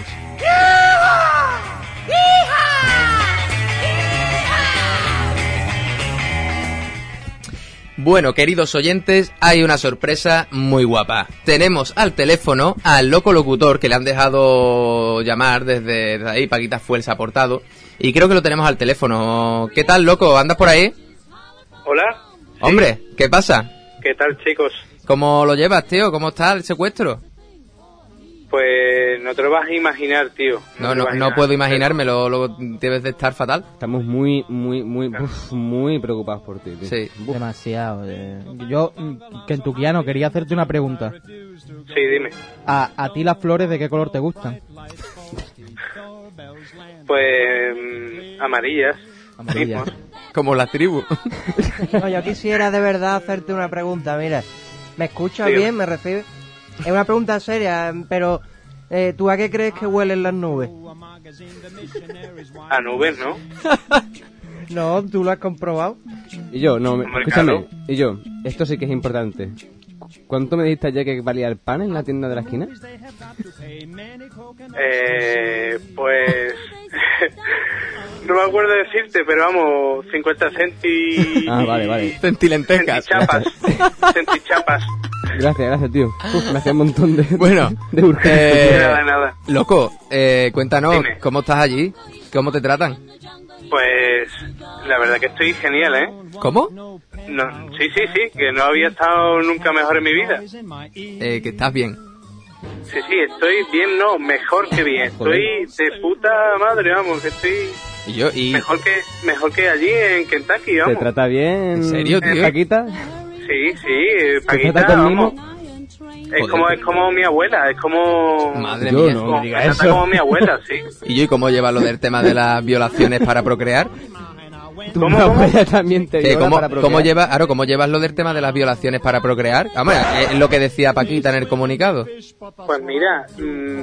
Bueno, queridos oyentes, hay una sorpresa muy guapa. Tenemos al teléfono al loco locutor que le han dejado llamar desde, desde ahí, Paquita fue el se ha portado. Y creo que lo tenemos al teléfono. ¿Qué tal, loco? ¿Andas por ahí? Hola, Hombre, ¿qué pasa? ¿qué tal, chicos? ¿Cómo lo llevas, tío? ¿Cómo está el secuestro? Pues no te lo vas a imaginar, tío. No, te lo no, vas a no puedo imaginármelo, lo debes de estar fatal. Estamos muy, muy, muy, uf, muy preocupados por ti, tío. Sí. Demasiado. eh. Yo, mm, kentuckiano, quería hacerte una pregunta. Sí, dime. ¿A, a ti las flores de qué color te gustan? Pues mm, amarillas. Amarillas. Sí, Como la tribu. No, yo quisiera de verdad hacerte una pregunta, mira. ¿Me escuchas Sí. bien? ¿Me recibes? Es una pregunta seria, pero eh, ¿tú a qué crees que huelen las nubes? a nubes, ¿no? No, ¿tú lo has comprobado? Y yo, no, me- Hombre, escúchame, claro. y yo, esto sí que es importante. ¿Cuánto me dijiste ayer que valía el pan en la tienda de la esquina? Eh, pues... no me acuerdo de decirte, pero vamos, cincuenta centi... Ah, vale, vale. Centilentejas. Centichapas. Centichapas. Gracias, gracias, tío. Uf, me hacía un montón de, Bueno, de urgencia. eh, Nada, nada. Loco, eh, cuéntanos, Dime. ¿cómo estás allí? ¿Cómo te tratan? Pues la verdad que estoy genial, ¿eh? ¿Cómo? No, sí, sí, sí, que no había estado nunca mejor en mi vida. Eh, que estás bien. Sí, sí, estoy bien, no, mejor que bien. Estoy de puta madre, vamos, que estoy Y yo, y... mejor que mejor que allí en Kentucky, ¿Te vamos. trata bien? ¿En serio, tío? Paquita? Sí, sí, eh, ¿Te Paquita, trata con vamos. mimo? Es como, es como mi abuela, es como... Madre Yo mía. no. como, me diga me trata eso. como mi abuela, sí. ¿Y yo y cómo lleva lo del tema de las violaciones para procrear? Tu ¿Cómo, cómo? abuela también te Que viola ¿Cómo, para cómo, procrear. lleva, claro, ¿Cómo llevas lo del tema de las violaciones para procrear? Vamos, es lo que decía Paquita en el comunicado. Pues mira, mmm,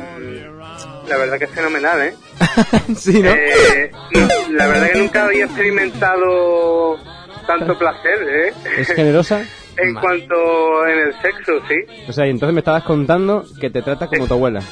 la verdad que es fenomenal, ¿eh? Sí, ¿no? Eh, no, la verdad que nunca había experimentado tanto placer, ¿eh? ¿Es generosa? En Ma- cuanto en el sexo, sí. O sea, y entonces me estabas contando que te trata como tu abuela.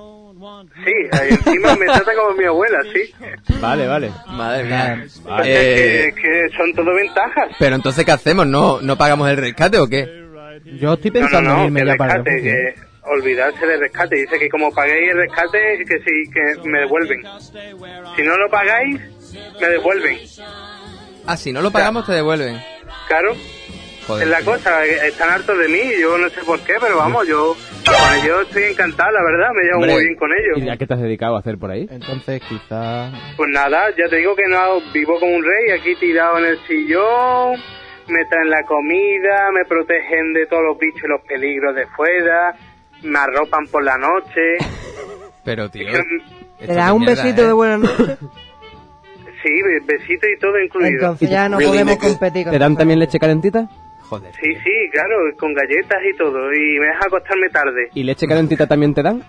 Sí, ahí encima me trata como mi abuela, sí. Vale, vale. Madre mía. O sea, Eh, que, que son todo ventajas. pero entonces, ¿qué hacemos? ¿No, ¿No pagamos el rescate o qué? Yo estoy No, no, pensando en no, irme que ya para el rescate, refugio. que olvidarse del rescate. Dice que como paguéis el rescate, que sí, que me devuelven. Si no lo pagáis, me devuelven. Ah, si no lo pagamos, te devuelven. Claro, Joder. es la cosa, están hartos de mí, yo no sé por qué, pero vamos, yo con ellos estoy encantado, la verdad, me llevo Hombre, muy bien con ¿Y ellos. a qué te has dedicado a hacer por ahí? Entonces quizás... Pues nada, ya te digo que no vivo como un rey, aquí tirado en el sillón, me traen la comida, me protegen de todos los bichos y los peligros de fuera, me arropan por la noche. Pero, tío... Es que, esto ¿Te das qué un mierda, besito ¿eh? de buenas noches? sí, besito y todo incluido. Entonces ya no Really podemos nigga. competir con ¿Te dan eso. también leche calentita? Joder. Sí, sí, claro, con galletas y todo, y me deja acostarme tarde. ¿Y leche calentita también te dan?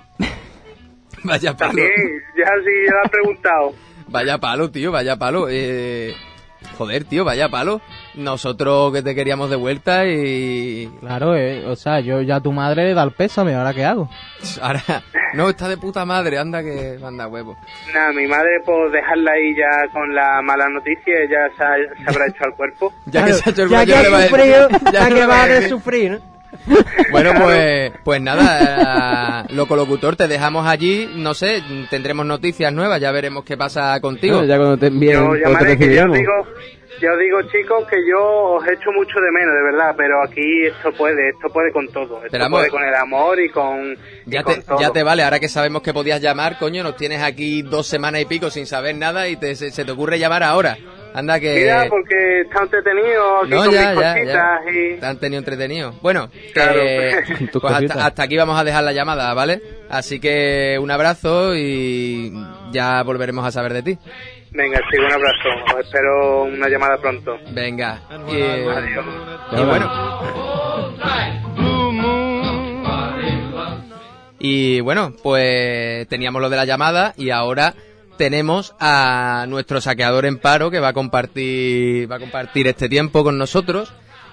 Vaya palo. También, ya sí, ya lo has preguntado. Vaya palo, tío, vaya palo. Eh... Joder, tío, vaya palo. Nosotros que te queríamos de vuelta y... Claro, eh, o sea, yo ya a tu madre le da el pésame, ¿ahora qué hago? Ahora... No, está de puta madre, anda que manda huevo. Nada, mi madre, por dejarla ahí ya con la mala noticia, ya se, ha- se habrá hecho al cuerpo. Ya que se ha hecho el Ya que rollo, le va a has decir- sufrido, ya ya no que le va vas a a decir. sufrir, ¿no? Bueno, pues, pues nada, eh, loco locutor, te dejamos allí, no sé, tendremos noticias nuevas, ya veremos qué pasa contigo. Bueno, ya cuando te envíen, Yo pues te llamaré, que yo os recibiremos. digo, yo os digo, chicos, que yo os echo mucho de menos, de verdad, pero aquí esto puede, esto puede con todo. Esto Pero vamos, puede con el amor y con, y Ya con te, todo. ya te vale, ahora que sabemos que podías llamar, coño, nos tienes aquí dos semanas y pico sin saber nada y te, se, se te ocurre llamar ahora. Anda que... Mira, porque está entretenido aquí No, con ya, mis ya, cositas ya. y... Te han tenido entretenido. Bueno, Claro. que, Tus pues hasta, cositas. hasta aquí vamos a dejar la llamada, ¿vale? Así que un abrazo y ya volveremos a saber de ti. Venga, sí, un abrazo. Os espero una llamada pronto. Venga. Y, Adiós. y bueno. Y bueno, pues teníamos lo de la llamada y ahora tenemos a nuestro saqueador en paro que va a compartir va a compartir este tiempo con nosotros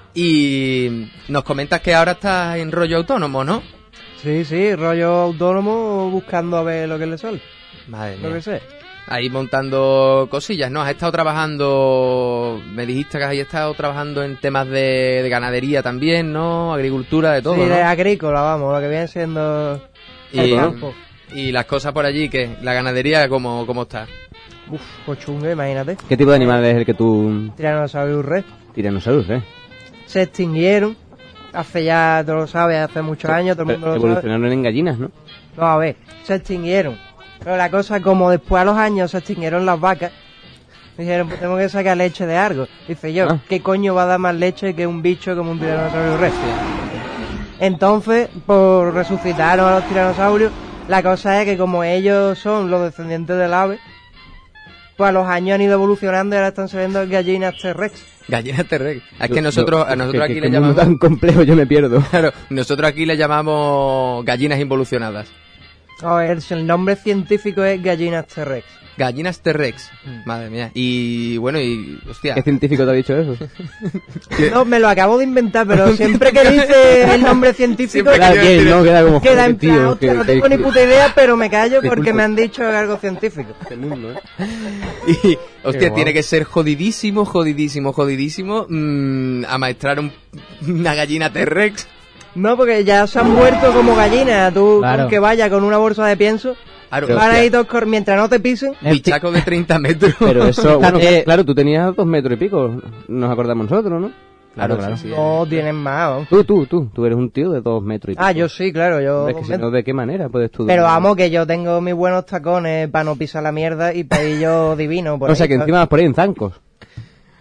y nos comentas que ahora estás en rollo autónomo, ¿no? Sí, sí, rollo autónomo buscando a ver lo que le sale. Madre Lo mía. que sé. Ahí montando cosillas, ¿no? Has estado trabajando, me dijiste que has estado trabajando en temas de, de ganadería también, ¿no? Agricultura, de todo, sí, ¿no? de agrícola, vamos, lo que viene siendo el Y, campo. y las cosas por allí, ¿qué? La ganadería, ¿cómo, cómo está? Uf, pues chungo, imagínate. ¿Qué tipo de animal es el que tú... Tiranosaurio Rex. Tiranosaurus, eh? Se extinguieron. Hace ya, tú lo sabes, hace muchos años, todo el mundo lo sabe. Evolucionaron en gallinas, ¿no? No, a ver, se extinguieron. Pero la cosa, como después a los años se extinguieron las vacas, dijeron, pues tenemos que sacar leche de algo. Dice yo, Ah. ¿qué coño va a dar más leche que un bicho como un tiranosaurio rex? Entonces, pues resucitaron a los tiranosaurios. La cosa es que como ellos son los descendientes del ave, pues a los años han ido evolucionando y ahora están saliendo gallinas T-Rex. Gallinas T-Rex. Es que nosotros, a nosotros ¿Qué- aquí qué- le qué mundo llamamos... tan complejo, yo me pierdo. Claro, nosotros aquí le llamamos gallinas involucionadas. A ver, el nombre científico es gallinas T-Rex. Gallinas T-Rex. Madre mía. Y bueno, y... Hostia. ¿Qué científico te ha dicho eso? No, me lo acabo de inventar, pero siempre que dice el nombre científico... Siempre Queda que yo bien, decir- ¿no? Queda como... Queda joder, en plan, tío, hostia, que- no que- tengo ni puta idea, pero me callo porque Disculpa. me han dicho algo científico. Este mundo, ¿eh? Y, hostia, guau. tiene que ser jodidísimo, jodidísimo, jodidísimo mm, amaestrar un- una gallina T-Rex. No, porque ya se han muerto como gallinas. Tú, Claro. con que vaya con una bolsa de pienso, Claro, Pero, van hostia, ahí todos cor- mientras no te pisen. bichaco de treinta metros. Pero eso, bueno, Eh, claro, tú tenías dos metros y pico, nos acordamos nosotros, ¿no? Claro, claro. sí, sí, No tienen más. ¿no? Tú, tú, tú, tú eres un tío de dos metros y pico. Ah, yo sí, claro, yo... Es que si no, ¿de qué manera puedes tú? Pero vamos, que yo tengo mis buenos tacones para no pisar la mierda y para ir yo divino. Por O sea, ahí, que ¿sabes? encima vas por ahí en zancos.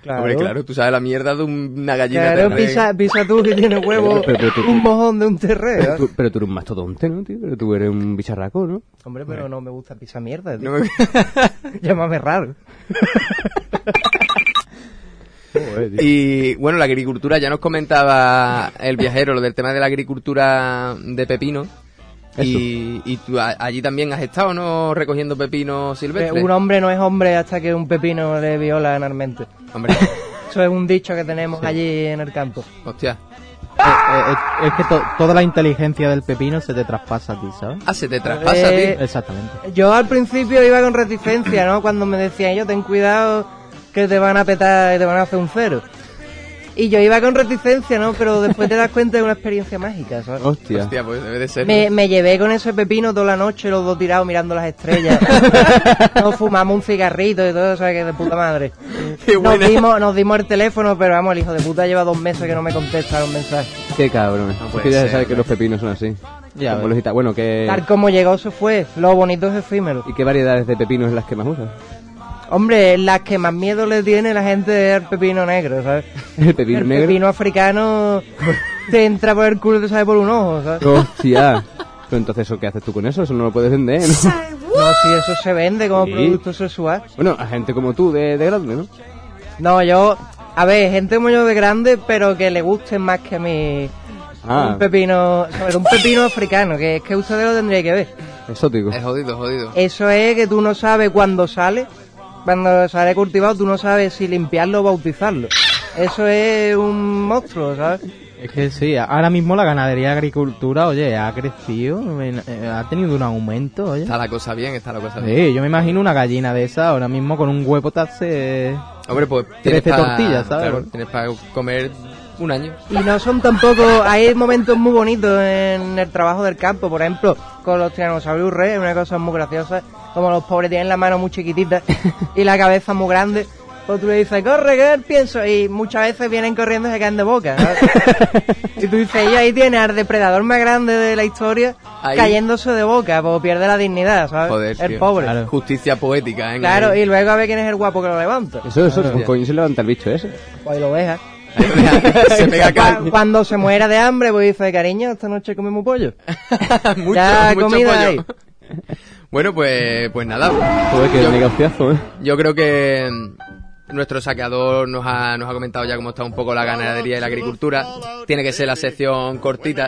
Claro. Hombre, claro, tú sabes la mierda de una gallina. Claro, terre- pisa, pisa tú que tiene huevo, Pero- pero tú- un mojón de un Pero terreno. tú, pero tú eres un mastodonte, ¿no, tío? Pero tú eres un bicharraco, ¿no? Hombre, pero no me gusta pisar mierda, tío. No me- Llámame raro. Joder, tío. Y bueno, la agricultura, ya nos comentaba el viajero lo del tema de la agricultura de pepino. Y, y tú a- allí también has estado, ¿no? Recogiendo pepinos Que silvestres. un hombre no es hombre hasta que un pepino le viola analmente. Hombre, Eso es un dicho que tenemos allí en el campo. hostia. Eh, eh, es, es que to- toda la inteligencia del pepino se te traspasa a ti, ¿sabes? Ah, se te traspasa a Eh, ti. Exactamente. Yo al principio iba con reticencia, ¿no? Cuando me decían yo, ten cuidado que te van a petar y te van a hacer un cero. Y yo iba con reticencia, ¿no? Pero después te das cuenta de una experiencia mágica, ¿sabes? Hostia. Hostia, pues debe de ser. Me, me llevé con ese pepino toda la noche, los dos tirados mirando las estrellas. Nos fumamos un cigarrito y todo, ¿sabes? Que de puta madre. Qué Nos buena. dimos, nos dimos el teléfono, pero vamos, el hijo de puta lleva dos meses que no me contesta los mensajes. Qué cabrón. No es puede que ya se ser, sabe que hombre. los pepinos son así. Ya Como ves. los gita- Bueno, que... Tal como llegó se fue, lo bonito es efímero. ¿Y qué variedades de pepinos es las que más usas? Hombre, las que más miedo le tiene la gente es el pepino negro, ¿sabes? El pepino el negro. pepino africano te entra por el culo y te sale por un ojo, ¿sabes? Hostia. Pero entonces, ¿eso qué haces tú con eso? Eso no lo puedes vender, ¿no? No, si eso se vende como Sí. producto sexual. Bueno, a gente como tú de, de grande, ¿no? No, yo, a ver, gente como yo de grande, pero que le gusten más que a mí Ah, un pepino, sobre un pepino africano, que es que ustedes lo tendrían que ver. exótico. Es jodido, jodido. Eso es que tú no sabes cuándo sale, cuando sale cultivado, tú no sabes si limpiarlo o bautizarlo. Eso es un monstruo, ¿sabes? Es que sí, ahora mismo la ganadería y agricultura, oye, ha crecido, eh, ha tenido un aumento, oye. Está la cosa bien, está la cosa bien. Sí, yo me imagino una gallina de esa ahora mismo con un huevo te hace... Hombre, pues tienes Trece pa- tortillas, ¿sabes? Claro, tienes para comer un año. Y no son tampoco, hay momentos muy bonitos en el trabajo del campo, por ejemplo, con los tiranosaurios rex, una cosa muy graciosa, como los pobres tienen la mano muy chiquitita y la cabeza muy grande, pues tú le dices, corre, que pienso, y muchas veces vienen corriendo y se caen de boca, ¿sabes? Y tú dices, y ahí tienes al depredador más grande de la historia Ahí. cayéndose de boca, pues pierde la dignidad, ¿sabes? Joder, el tío. pobre. Claro. Justicia poética, ¿eh? Claro, y luego a ver quién es el guapo que lo levanta. Eso, eso, Claro. ¿con coño se levanta el bicho ese? Pues ahí lo deja. Se pega acá. Cu- Cuando se muera de hambre, pues dice, cariño, esta noche comemos pollo. mucho, Ya, mucho comida pollo. hay. Bueno, pues, pues nada. Joder, que Yo- negociazo, ¿eh? Yo creo que mm, nuestro saqueador nos ha, nos ha comentado ya cómo está un poco la ganadería y la agricultura. Tiene que ser la sección cortita,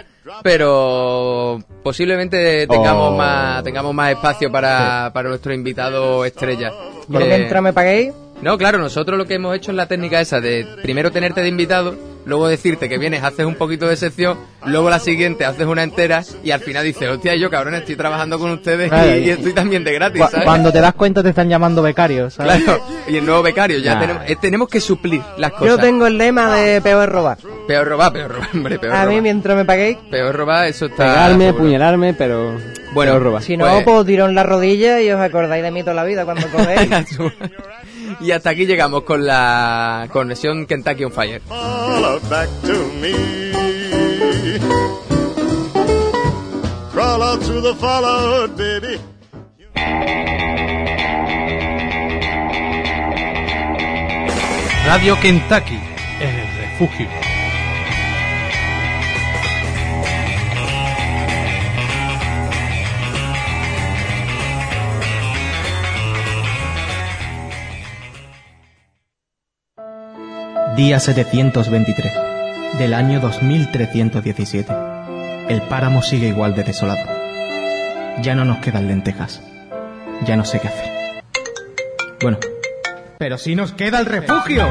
pero posiblemente tengamos Oh. más tengamos más espacio para, para nuestro invitado estrella. Por Eh, mientras me paguéis, No, claro, nosotros lo que hemos hecho es la técnica esa de primero tenerte de invitado, luego decirte que vienes, haces un poquito de sección, luego la siguiente haces una entera y al final dices, hostia, yo cabrón, estoy trabajando con ustedes Claro, y, y- y estoy también de gratis, Cu- ¿sabes? Cuando te das cuenta te están llamando becario, ¿sabes? Claro, y el nuevo becario, ya Nah. tenemos, eh, tenemos que suplir las yo cosas. tengo el lema de peor robar. Peor robar, peor robar, hombre, peor A robar. mí, mientras me paguéis, Peor robar, eso está... Pegarme, seguro. apuñalarme, pero... Bueno, pero robar. si no, Pues- pues tiro en la rodilla y os acordáis de mí toda la vida cuando cogéis. Y hasta aquí llegamos con la conexión Kentucky on Fire. Fall out back to me. Crawl out through the fallout, baby. Radio Kentucky, en el refugio. Día setecientos veintitrés, del año dos mil trescientos diecisiete. El páramo sigue igual de desolado. Ya no nos quedan lentejas. Ya no sé qué hacer. Bueno, pero sí nos queda el refugio.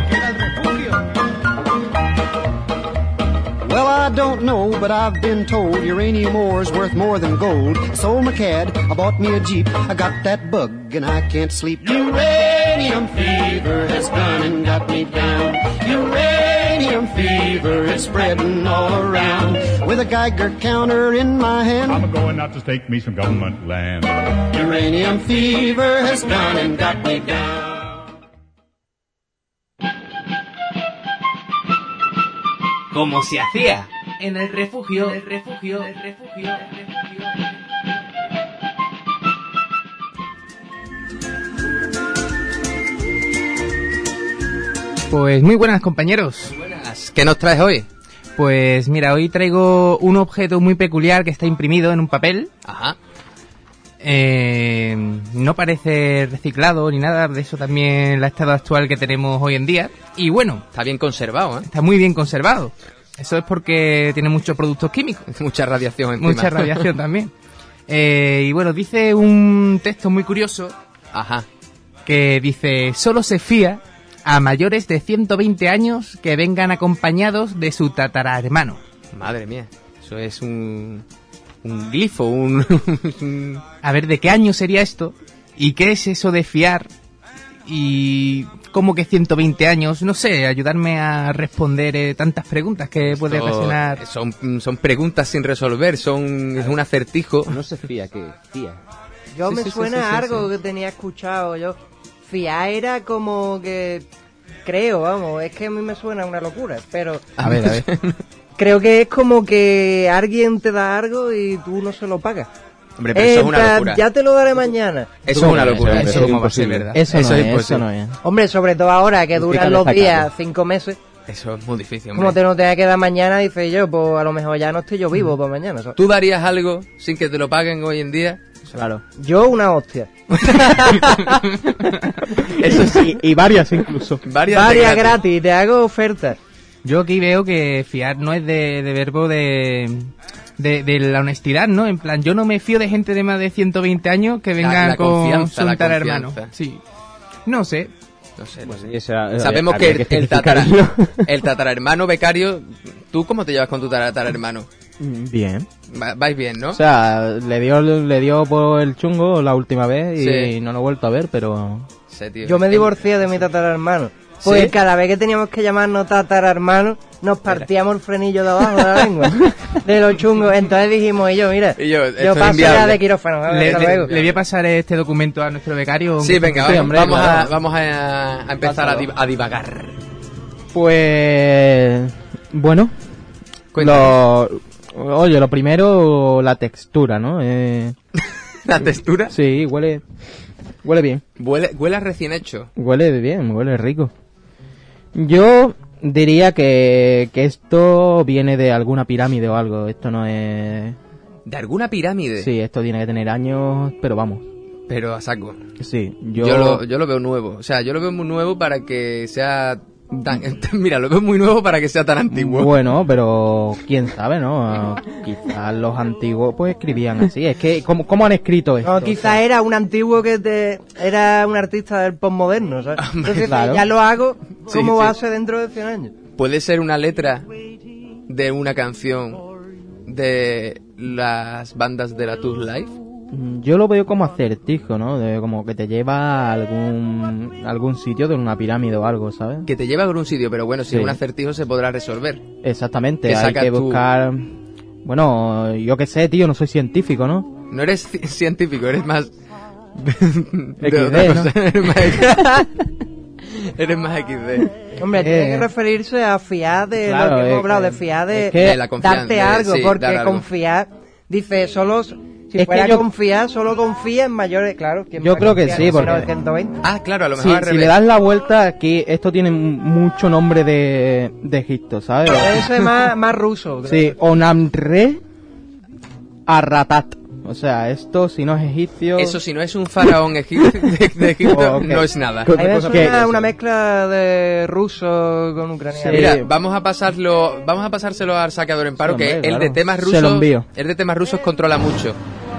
Well, I don't know, but I've been told uranium ore's worth more than gold. I sold my cad, I bought me a Jeep, I got that bug and I can't sleep. Uranium fever has gone and got me down. Uranium fever is spreading all around. With a Geiger counter in my hand, I'm going out to stake me some government land. uranium fever has gone and got me down. Como se hacía en el refugio, el refugio, el refugio, el refugio. Pues muy buenas, compañeros. Buenas. ¿Qué nos traes hoy? Pues mira, hoy traigo un objeto muy peculiar que está imprimido en un papel. Ajá. Eh, no parece reciclado ni nada, de eso también el estado actual que tenemos hoy en día. Y bueno, está bien conservado, ¿eh? Está muy bien conservado. Eso es porque tiene muchos productos químicos. Mucha radiación encima. Mucha radiación también. Eh, y bueno, dice un texto muy curioso. Ajá. Que dice, solo se fía a mayores de ciento veinte años que vengan acompañados de su tatarahermano. Madre mía, eso es un... un glifo, un... A ver, ¿de qué año sería esto? ¿Y qué es eso de fiar? ¿Y cómo que ciento veinte años? No sé, ayudarme a responder eh, tantas preguntas que Esto puede ocasionar. Son, son preguntas sin resolver, son es un acertijo. No se fía, ¿qué? Fía. Yo Sí, me sí, sí, suena sí, sí, algo sí. que tenía escuchado yo. Fiar era como que... Creo, vamos, es que a mí me suena una locura, pero... A ver, a ver. Creo que es como que alguien te da algo y tú no se lo pagas. Hombre, pero eso es una plan, locura. Ya te lo daré mañana. Eso es una locura, Eso eso es cómo va a ser imposible. verdad. Eso, Eso no es es, imposible. eso no es. Hombre, sobre todo ahora que duran los sacarlo. días cinco meses. Eso es muy difícil, Como hombre. te no tenga que dar mañana, dice yo, pues a lo mejor ya no estoy yo vivo para mañana. ¿sabes? ¿Tú darías algo sin que te lo paguen hoy en día? Claro. Yo una hostia. Eso sí. Y, y varias incluso. Varias, de Varias gratis, te hago ofertas. Yo aquí veo que fiar no es de, de verbo de, de, de la honestidad, ¿no? En plan, yo no me fío de gente de más de ciento veinte años que vengan la con confianza, su la tatarahermano. confianza. Sí. No sé. No sé, no Pues sé. sí, esa- Sabemos habría que el, que el, tatara, especificarlo. el tatarahermano becario, ¿tú cómo te llevas con tu tatarahermano? Bien. Va- Vais bien, ¿no? O sea, le dio, le dio por el chungo la última vez y Sí. no lo he vuelto a ver, pero... Sí, tío. Yo me divorcié de mi tatarahermano. Pues ¿Sí? cada vez que teníamos que llamarnos tatarahermanos, nos partíamos el frenillo de abajo de la lengua. De los chungos. Entonces dijimos, y yo, mira, Y yo, esto yo es paso ya inviable. de quirófano. a ver, Le, hasta le- luego. le voy a pasar este documento a nuestro becario. Sí, venga, Sí, vamos, hombre, vamos, claro. a, vamos a, a empezar a, div- a divagar. Pues... Bueno. Cuéntanos. Lo, oye, lo primero, la textura, ¿no? Eh, ¿La textura? sí, huele... Huele bien. Huele, huele a recién hecho. Huele bien, huele rico. Yo diría que, que esto viene de alguna pirámide o algo. Esto no es... ¿De alguna pirámide? Sí, esto tiene que tener años, pero vamos. Pero a saco. Sí, yo... Yo, lo, yo lo veo nuevo. O sea, yo lo veo muy nuevo para que sea tan... Mira, lo veo muy nuevo para que sea tan antiguo. Bueno, pero quién sabe, ¿no? Quizás los antiguos pues escribían así. Es que, ¿cómo, cómo han escrito esto? No, quizás era un antiguo que te, era un artista del postmoderno, ¿sabes? Entonces, claro. ya lo hago Sí, como sí. base dentro de cien años. Puede ser una letra de una canción de las bandas de la Tour Life. Yo lo veo como acertijo, ¿no? De, como que te lleva a algún, algún sitio de una pirámide o algo, ¿sabes? Que te lleva a un sitio, pero bueno, si Sí. es un acertijo se podrá resolver. Exactamente, Que hay sacas que tú. buscar... Bueno, yo qué sé, tío, no soy científico, ¿no? No eres ci- científico, eres más... de equis de, otra ¿no? cosa. Eres más, eres más equis de. Hombre, Eh. tiene que referirse a fiar de Claro, lo que es hemos hablado, que- de fiar de, es que- De la confianza, darte de- algo, sí, porque dar algo. confiar, dice, solo, si Es fuera que yo- confiar, solo confía en mayores, claro. ¿quién Yo va a creo que confiar sí, en porque- menos de ciento veinte? Ah, claro, a lo Sí, mejor al si revés. le das la vuelta aquí, esto tiene m- mucho nombre de, de Egipto, ¿sabes? Eso es más, más ruso. creo. Sí, Onamre Arratat. O sea, esto si no es egipcio... Eso si no es un faraón egip- de, de Egipto, Ok. no es nada. A mí me cosa suena que- una mezcla de ruso con ucraniano. Sí. Mira, vamos a pasarlo, vamos a pasárselo al saqueador en paro, Sí, que hombre, el claro. de temas Se rusos, lo envío. el de temas rusos controla mucho.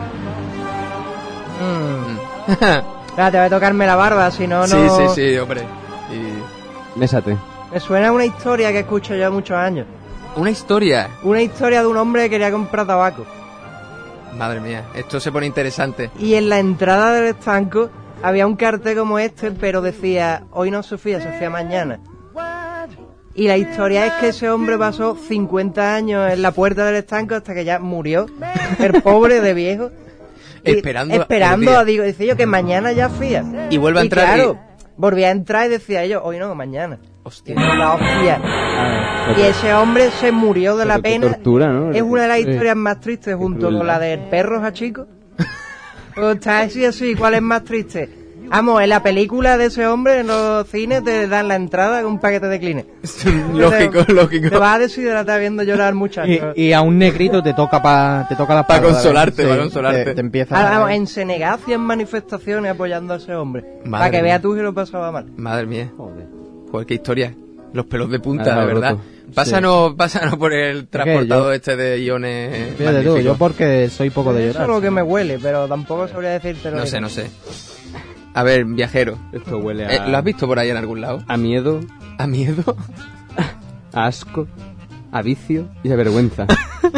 Mm. Espérate, voy a tocarme la barba, si no, no... Sí, sí, sí, hombre. Y Mésate. Me suena una historia que escucho yo muchos años. una historia. Una historia de un hombre que quería comprar tabaco. Madre mía, esto se pone interesante. Y en la entrada del estanco había un cartel como este, pero decía, hoy no se fía, se fía mañana. Y la historia es que ese hombre pasó cincuenta años en la puerta del estanco hasta que ya murió, el pobre de viejo. Y Esperando el Esperando, día. a, digo, decía yo que mañana ya fía. Y vuelve a entrar claro, volvía a entrar y decía yo, hoy no, mañana. Hostia. Y era la hostia. Ah, Y ese hombre se murió de la pero qué pena. tortura, ¿no? Es una de las Sí. historias más tristes junto crueldad. con la del perro Hachiko. O está así así, ¿cuál es más triste? Vamos, en la película de ese hombre, en los cines, te dan la entrada con un paquete de Kleenex. Lógico, te, lógico. Te vas a deshidratar viendo llorar muchachos. Y, y a un negrito te toca pa, te toca la Para espalda, consolarte, sí, para consolarte. Te, te empieza Ah, a... vamos, en Senegal hacían manifestaciones apoyando a ese hombre. Madre Para que mía. veas tú que lo pasaba mal. Madre mía. Joder. Joder, qué historia. Los pelos de punta, Ah, de verdad. roto. Pásanos, pásanos por el transportador yo- este de iones. Fíjate tú, magnífico. yo porque soy poco de Eso llorar. es lo que me huele, pero tampoco sabría decirte lo No que- sé, no sé. A ver, viajero. Esto huele a... Eh, ¿Lo has visto por ahí en algún lado? a miedo, ¿A miedo? a asco, a vicio y a vergüenza.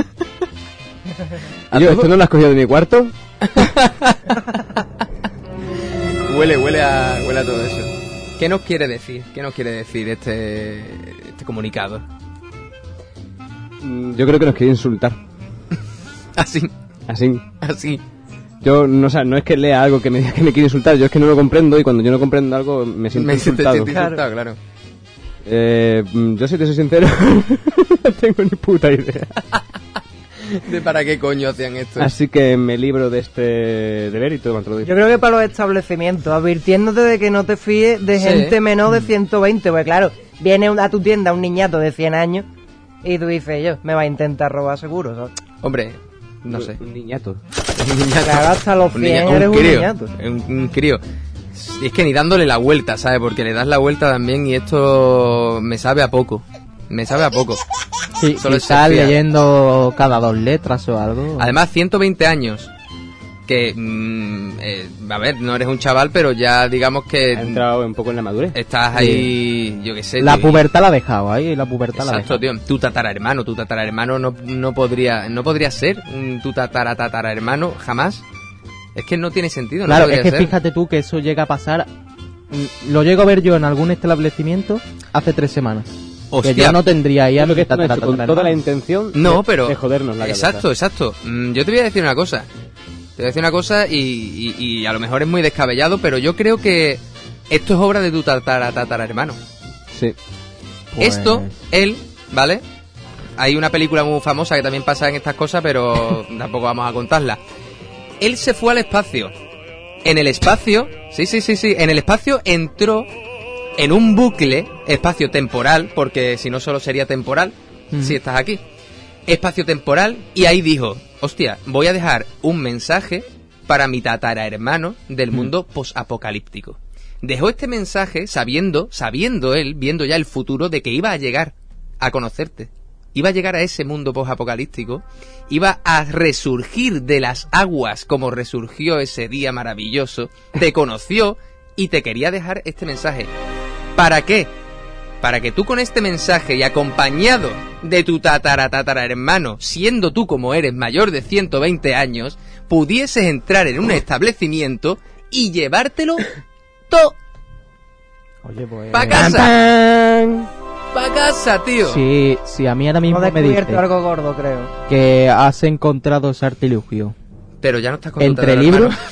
¿A Y yo, todo? ¿esto no lo has cogido de mi cuarto? Huele, huele a, huele a todo eso. ¿Qué nos quiere decir? ¿Qué nos quiere decir este, este comunicado? Mm, Yo creo que nos quiere insultar. Así, Así. así. Yo, no, o sea, no es que lea algo que me diga que me quiere insultar, yo es que no lo comprendo y cuando yo no comprendo algo me siento Me siento insultado. insultado, claro. Eh, mm, yo si te soy sincero, no tengo ni puta idea. ¿De para qué coño hacían esto? Así que me libro de este deber y todo cuanto lo digo. Yo creo que para los establecimientos, advirtiéndote de que no te fíes de Sí. gente menor de ciento veinte, porque claro, viene un- a tu tienda un niñato de cien años y tú dices, yo, me va a intentar robar seguro, ¿sabes? Hombre, no sé. Un niñato. Un niñato. Claro, hasta los Un cien niña- eres un un crío. niñato. Un, un crío. Y es que ni dándole la vuelta, ¿sabes? Porque le das la vuelta también y esto me sabe a poco. Me sabe a poco. Sí, Solo quizás se fía. leyendo cada dos letras o algo. Además, ciento veinte años. Que, mm, eh, a ver, no eres un chaval, pero ya digamos que Ha entrado un poco en la madurez. estás ahí, yo qué sé. La tío, y- pubertad la ha dejado ahí, la pubertad la ha Exacto, dejado. tío. Tu tatarahermano, tu tatarahermano no, no podría no podría ser un tu tatara tatarahermano jamás. Es que no tiene sentido, no Claro, podría es que ser. fíjate tú que eso llega a pasar. mm, Lo llego a ver yo en algún establecimiento hace tres semanas. Hostia. Que yo no tendría ahí a Lo mi que esto lo ha hecho con tatarahermano. toda la intención No, de, pero... de jodernos la cabeza. Exacto, exacto. Mm, yo te voy a decir una cosa. Te voy a decir una cosa y, y, y a lo mejor es muy descabellado, pero yo creo que esto es obra de tu tatara tatarahermano. Sí. Pues- Esto, él, ¿vale? Hay una película muy famosa que también pasa en estas cosas, pero tampoco vamos a contarla. Él se fue al espacio. En el espacio, sí, sí, sí, sí, en el espacio entró en un bucle espacio-temporal, porque si no solo sería temporal, Ujú. si estás aquí. Espacio-temporal, y ahí dijo, hostia, voy a dejar un mensaje para mi tatarahermano del mundo posapocalíptico. Dejó este mensaje sabiendo, sabiendo él, viendo ya el futuro de que iba a llegar a conocerte. Iba a llegar a ese mundo posapocalíptico, iba a resurgir de las aguas como resurgió ese día maravilloso, te conoció y te quería dejar este mensaje. ¿Para qué? Para que tú con este mensaje y acompañado de tu tatara tatara hermano, siendo tú como eres mayor de ciento veinte años, pudieses entrar en un establecimiento y llevártelo todo Oye, pues. pa' casa. ¡Tan! Pa' casa, tío. Si, si a mí ahora mismo Hemos me descubierto dice algo gordo, creo. que has encontrado ese artilugio Pero ya no estás con tu entre tatarahermano. libros.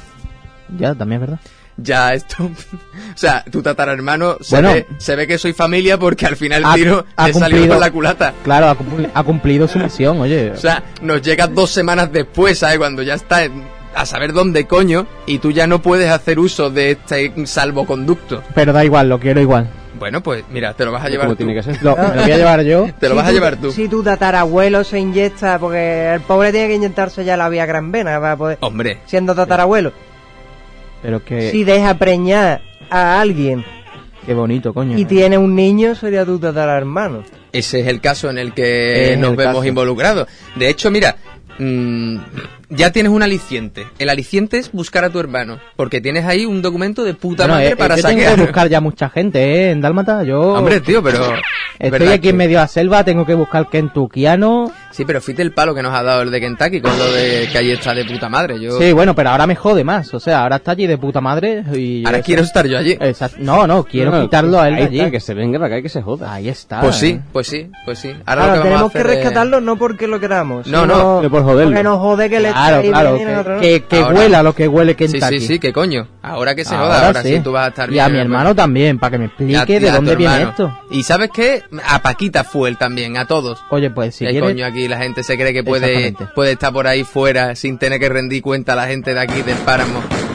Ya, también es verdad. Ya esto... O sea, tu tatarahermano se, Bueno. ve, se ve que soy familia porque al final Ha- el tiro ha te salió cumplido- por la culata. Claro, ha, cumpli- ha cumplido su misión, oye. O sea, nos llega dos semanas después, ¿sabes? Cuando ya está en- a saber dónde coño y tú ya no puedes hacer uso de este salvoconducto. Pero da igual, lo quiero igual. Bueno, pues mira, te lo vas a llevar Como tú. tiene que ser. Lo, me lo voy a llevar yo. Te lo Si vas a tu- llevar tú. Si tu tatarabuelo se inyecta, porque el pobre tiene que inyectarse ya la vía gran vena para poder, Hombre, siendo tatarabuelo. Pero que. Si deja preñar a alguien Qué bonito, coño. y tiene un niño, sería tu tatarahermano. ese es el caso en el que Es nos el vemos caso. involucrados. De hecho, mira, mm, ya tienes un aliciente. El aliciente es buscar a tu hermano, porque tienes ahí un documento de puta Bueno, madre eh, para yo tengo saquear. que buscar ya mucha gente, ¿eh? En Dálmata, yo. Hombre, tío, pero... Estoy ¿verdad aquí en que- medio de la selva, tengo que buscar kentuckiano. Sí, pero fíjate el palo que nos ha dado el de Kentucky con lo de que ahí está de puta madre. Yo Sí, bueno, pero ahora me jode más. O sea, ahora está allí de puta madre y... ahora eso- quiero estar yo allí. Exacto. No, no, quiero No, quitarlo a él de ahí allí. está, que se venga para acá y que se joda. Ahí está. Pues sí, pues sí, pues sí. Ahora Ahora, lo que vamos tenemos a que hacer es- rescatarlo no porque lo queramos, No, sino no, que por joderlo. porque nos jode que le Claro, esté claro, viniendo otro, ¿no? que, que, que Ahora- huela lo que huele Sí, Kentucky. sí, sí, que coño. Ahora que se Ahora joda, ahora sí. sí. tú vas a estar Y bien. a mi hermano también, para que me Y a- explique y de a tu dónde viene hermano. esto. Y ¿sabes qué? A Paquita fue él también, a todos. Oye, pues si ¿Qué quieres... coño aquí la gente se cree que puede, Exactamente. puede estar por ahí fuera sin tener que rendir cuenta a la gente de aquí del páramo?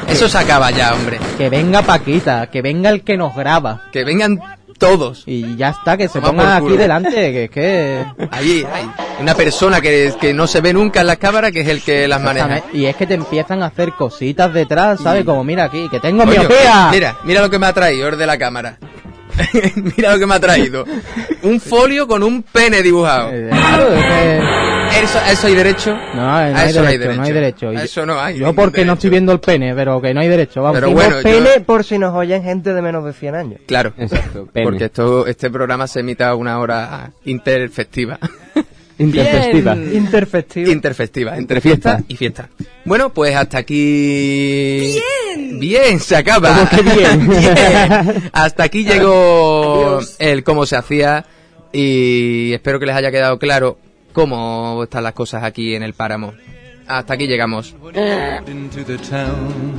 Eso se acaba ya, hombre. Que venga Paquita, que venga el que nos graba. Que vengan todos. Y ya está, que se Toma pongan por aquí culo. delante, que es que... Ahí hay una persona que, que no se ve nunca en las cámaras, que es el que las maneja. Y es que te empiezan a hacer cositas detrás, ¿sabes? Y- Como mira aquí, que tengo Coño, miopía. Mira, mira lo que me ha traído el de la cámara. Mira lo que me ha traído. Un folio con un pene dibujado. Claro, es que... ¿Eso, eso hay derecho? No, no A hay, eso derecho, no hay derecho. Y A eso no hay. Yo porque no estoy viendo el pene, pero que no hay derecho. Vamos. Pero Decimos bueno, yo- pene por si nos oyen gente de menos de cien años. Claro, Exacto, pene. porque esto, este programa se emite a una hora interfestiva. Interfestiva. Interfestivo. Interfestiva, entre fiesta y fiesta. Bueno, pues hasta aquí... ¡Bien! Bien, se acaba. ¿Cómo que bien? Bien. Hasta aquí llegó el cómo se hacía y espero que les haya quedado claro cómo están las cosas aquí en el páramo. Hasta aquí llegamos. Into the town.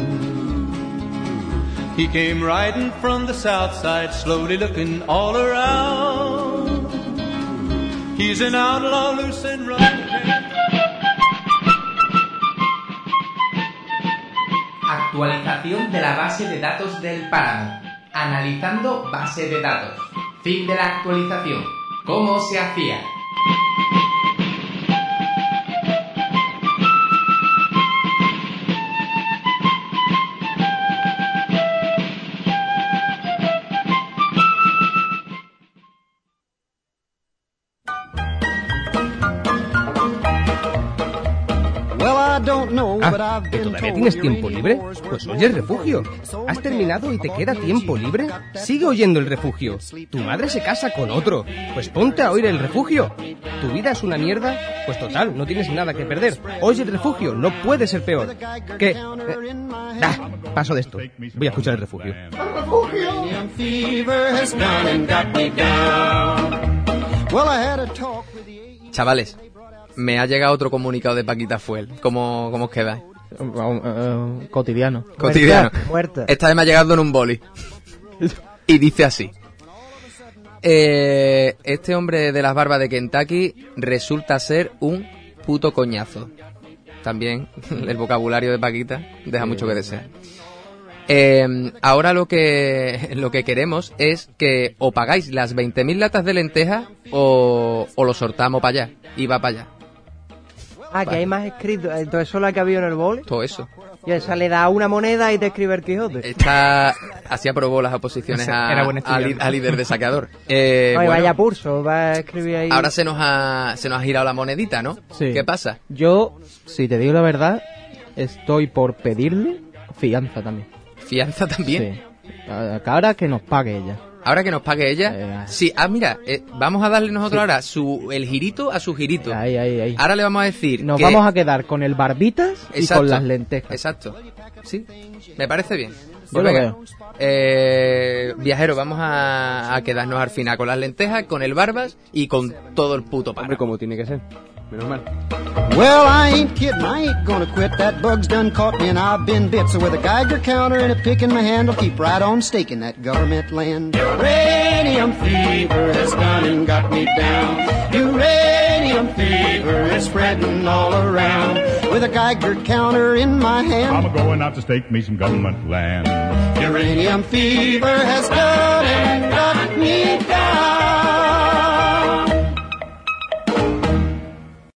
He came riding from the south side, slowly looking all around. He's an outlaw, loose and running. Actualización de la base de datos del páramo. Analizando base de datos. Fin de la actualización. ¿Cómo se hacía? Ah, ¿que todavía tienes tiempo libre? Pues oye el refugio. ¿Has terminado y te queda tiempo libre? Sigue oyendo el refugio. Tu madre se casa con otro. Pues ponte a oír el refugio. ¿Tu vida es una mierda? Pues total, no tienes nada que perder. Oye el refugio, no puede ser peor. ¿Qué? Eh, ah, paso de esto. Voy a escuchar el refugio. Chavales, me ha llegado otro comunicado de Paquita Fuel. ¿Cómo, cómo os queda? Eh, cotidiano. Cotidiano. Muerta. Esta vez me ha llegado en un boli. Y dice así. Eh, este hombre de las barbas de Kentucky resulta ser un puto coñazo. También el vocabulario de Paquita deja mucho que desear. Eh, ahora lo que lo que queremos es que o pagáis las veinte mil latas de lentejas o, o lo sortamos para allá. Y va para allá. Ah, que hay más escrito. Todo eso lo que ha habido en el boli. Todo eso. Y esa le da una moneda y te escribe el Quijote. Está, así aprobó las oposiciones Ese a, era buen a, estudiante. li- a líder de saqueador. Eh, Ay, bueno, vaya pulso, va a escribir ahí. ahora se nos ha se nos ha girado la monedita, ¿no? Sí. ¿Qué pasa? Yo, si te digo la verdad, estoy por pedirle fianza también. ¿Fianza también? Sí. A- Ahora que nos pague ella. Ahora que nos pague ella. Sí, ah, mira, eh, vamos a darle nosotros ahora su el girito a su girito. Ahí, ahí, ahí. Ahora le vamos a decir Nos que- vamos a quedar con el barbitas y Exacto. con las lentejas. Exacto. Sí, me parece bien. Yo Pues lo venga, veo. eh, viajero, vamos a, a quedarnos al final con las lentejas, con el barbas y con todo el puto paro. Hombre, como tiene que ser. Menos mal. Well, I ain't kidding, I ain't gonna quit. That bug's done caught me and I've been bit. So with a Geiger counter and a pick in my hand, I'll keep right on staking that government land. Uranium fever has gone and got me down. Uranium fever is spreading all around. With a Geiger counter in my hand, I'm going out to stake me some government land. uranium fever has gone and got me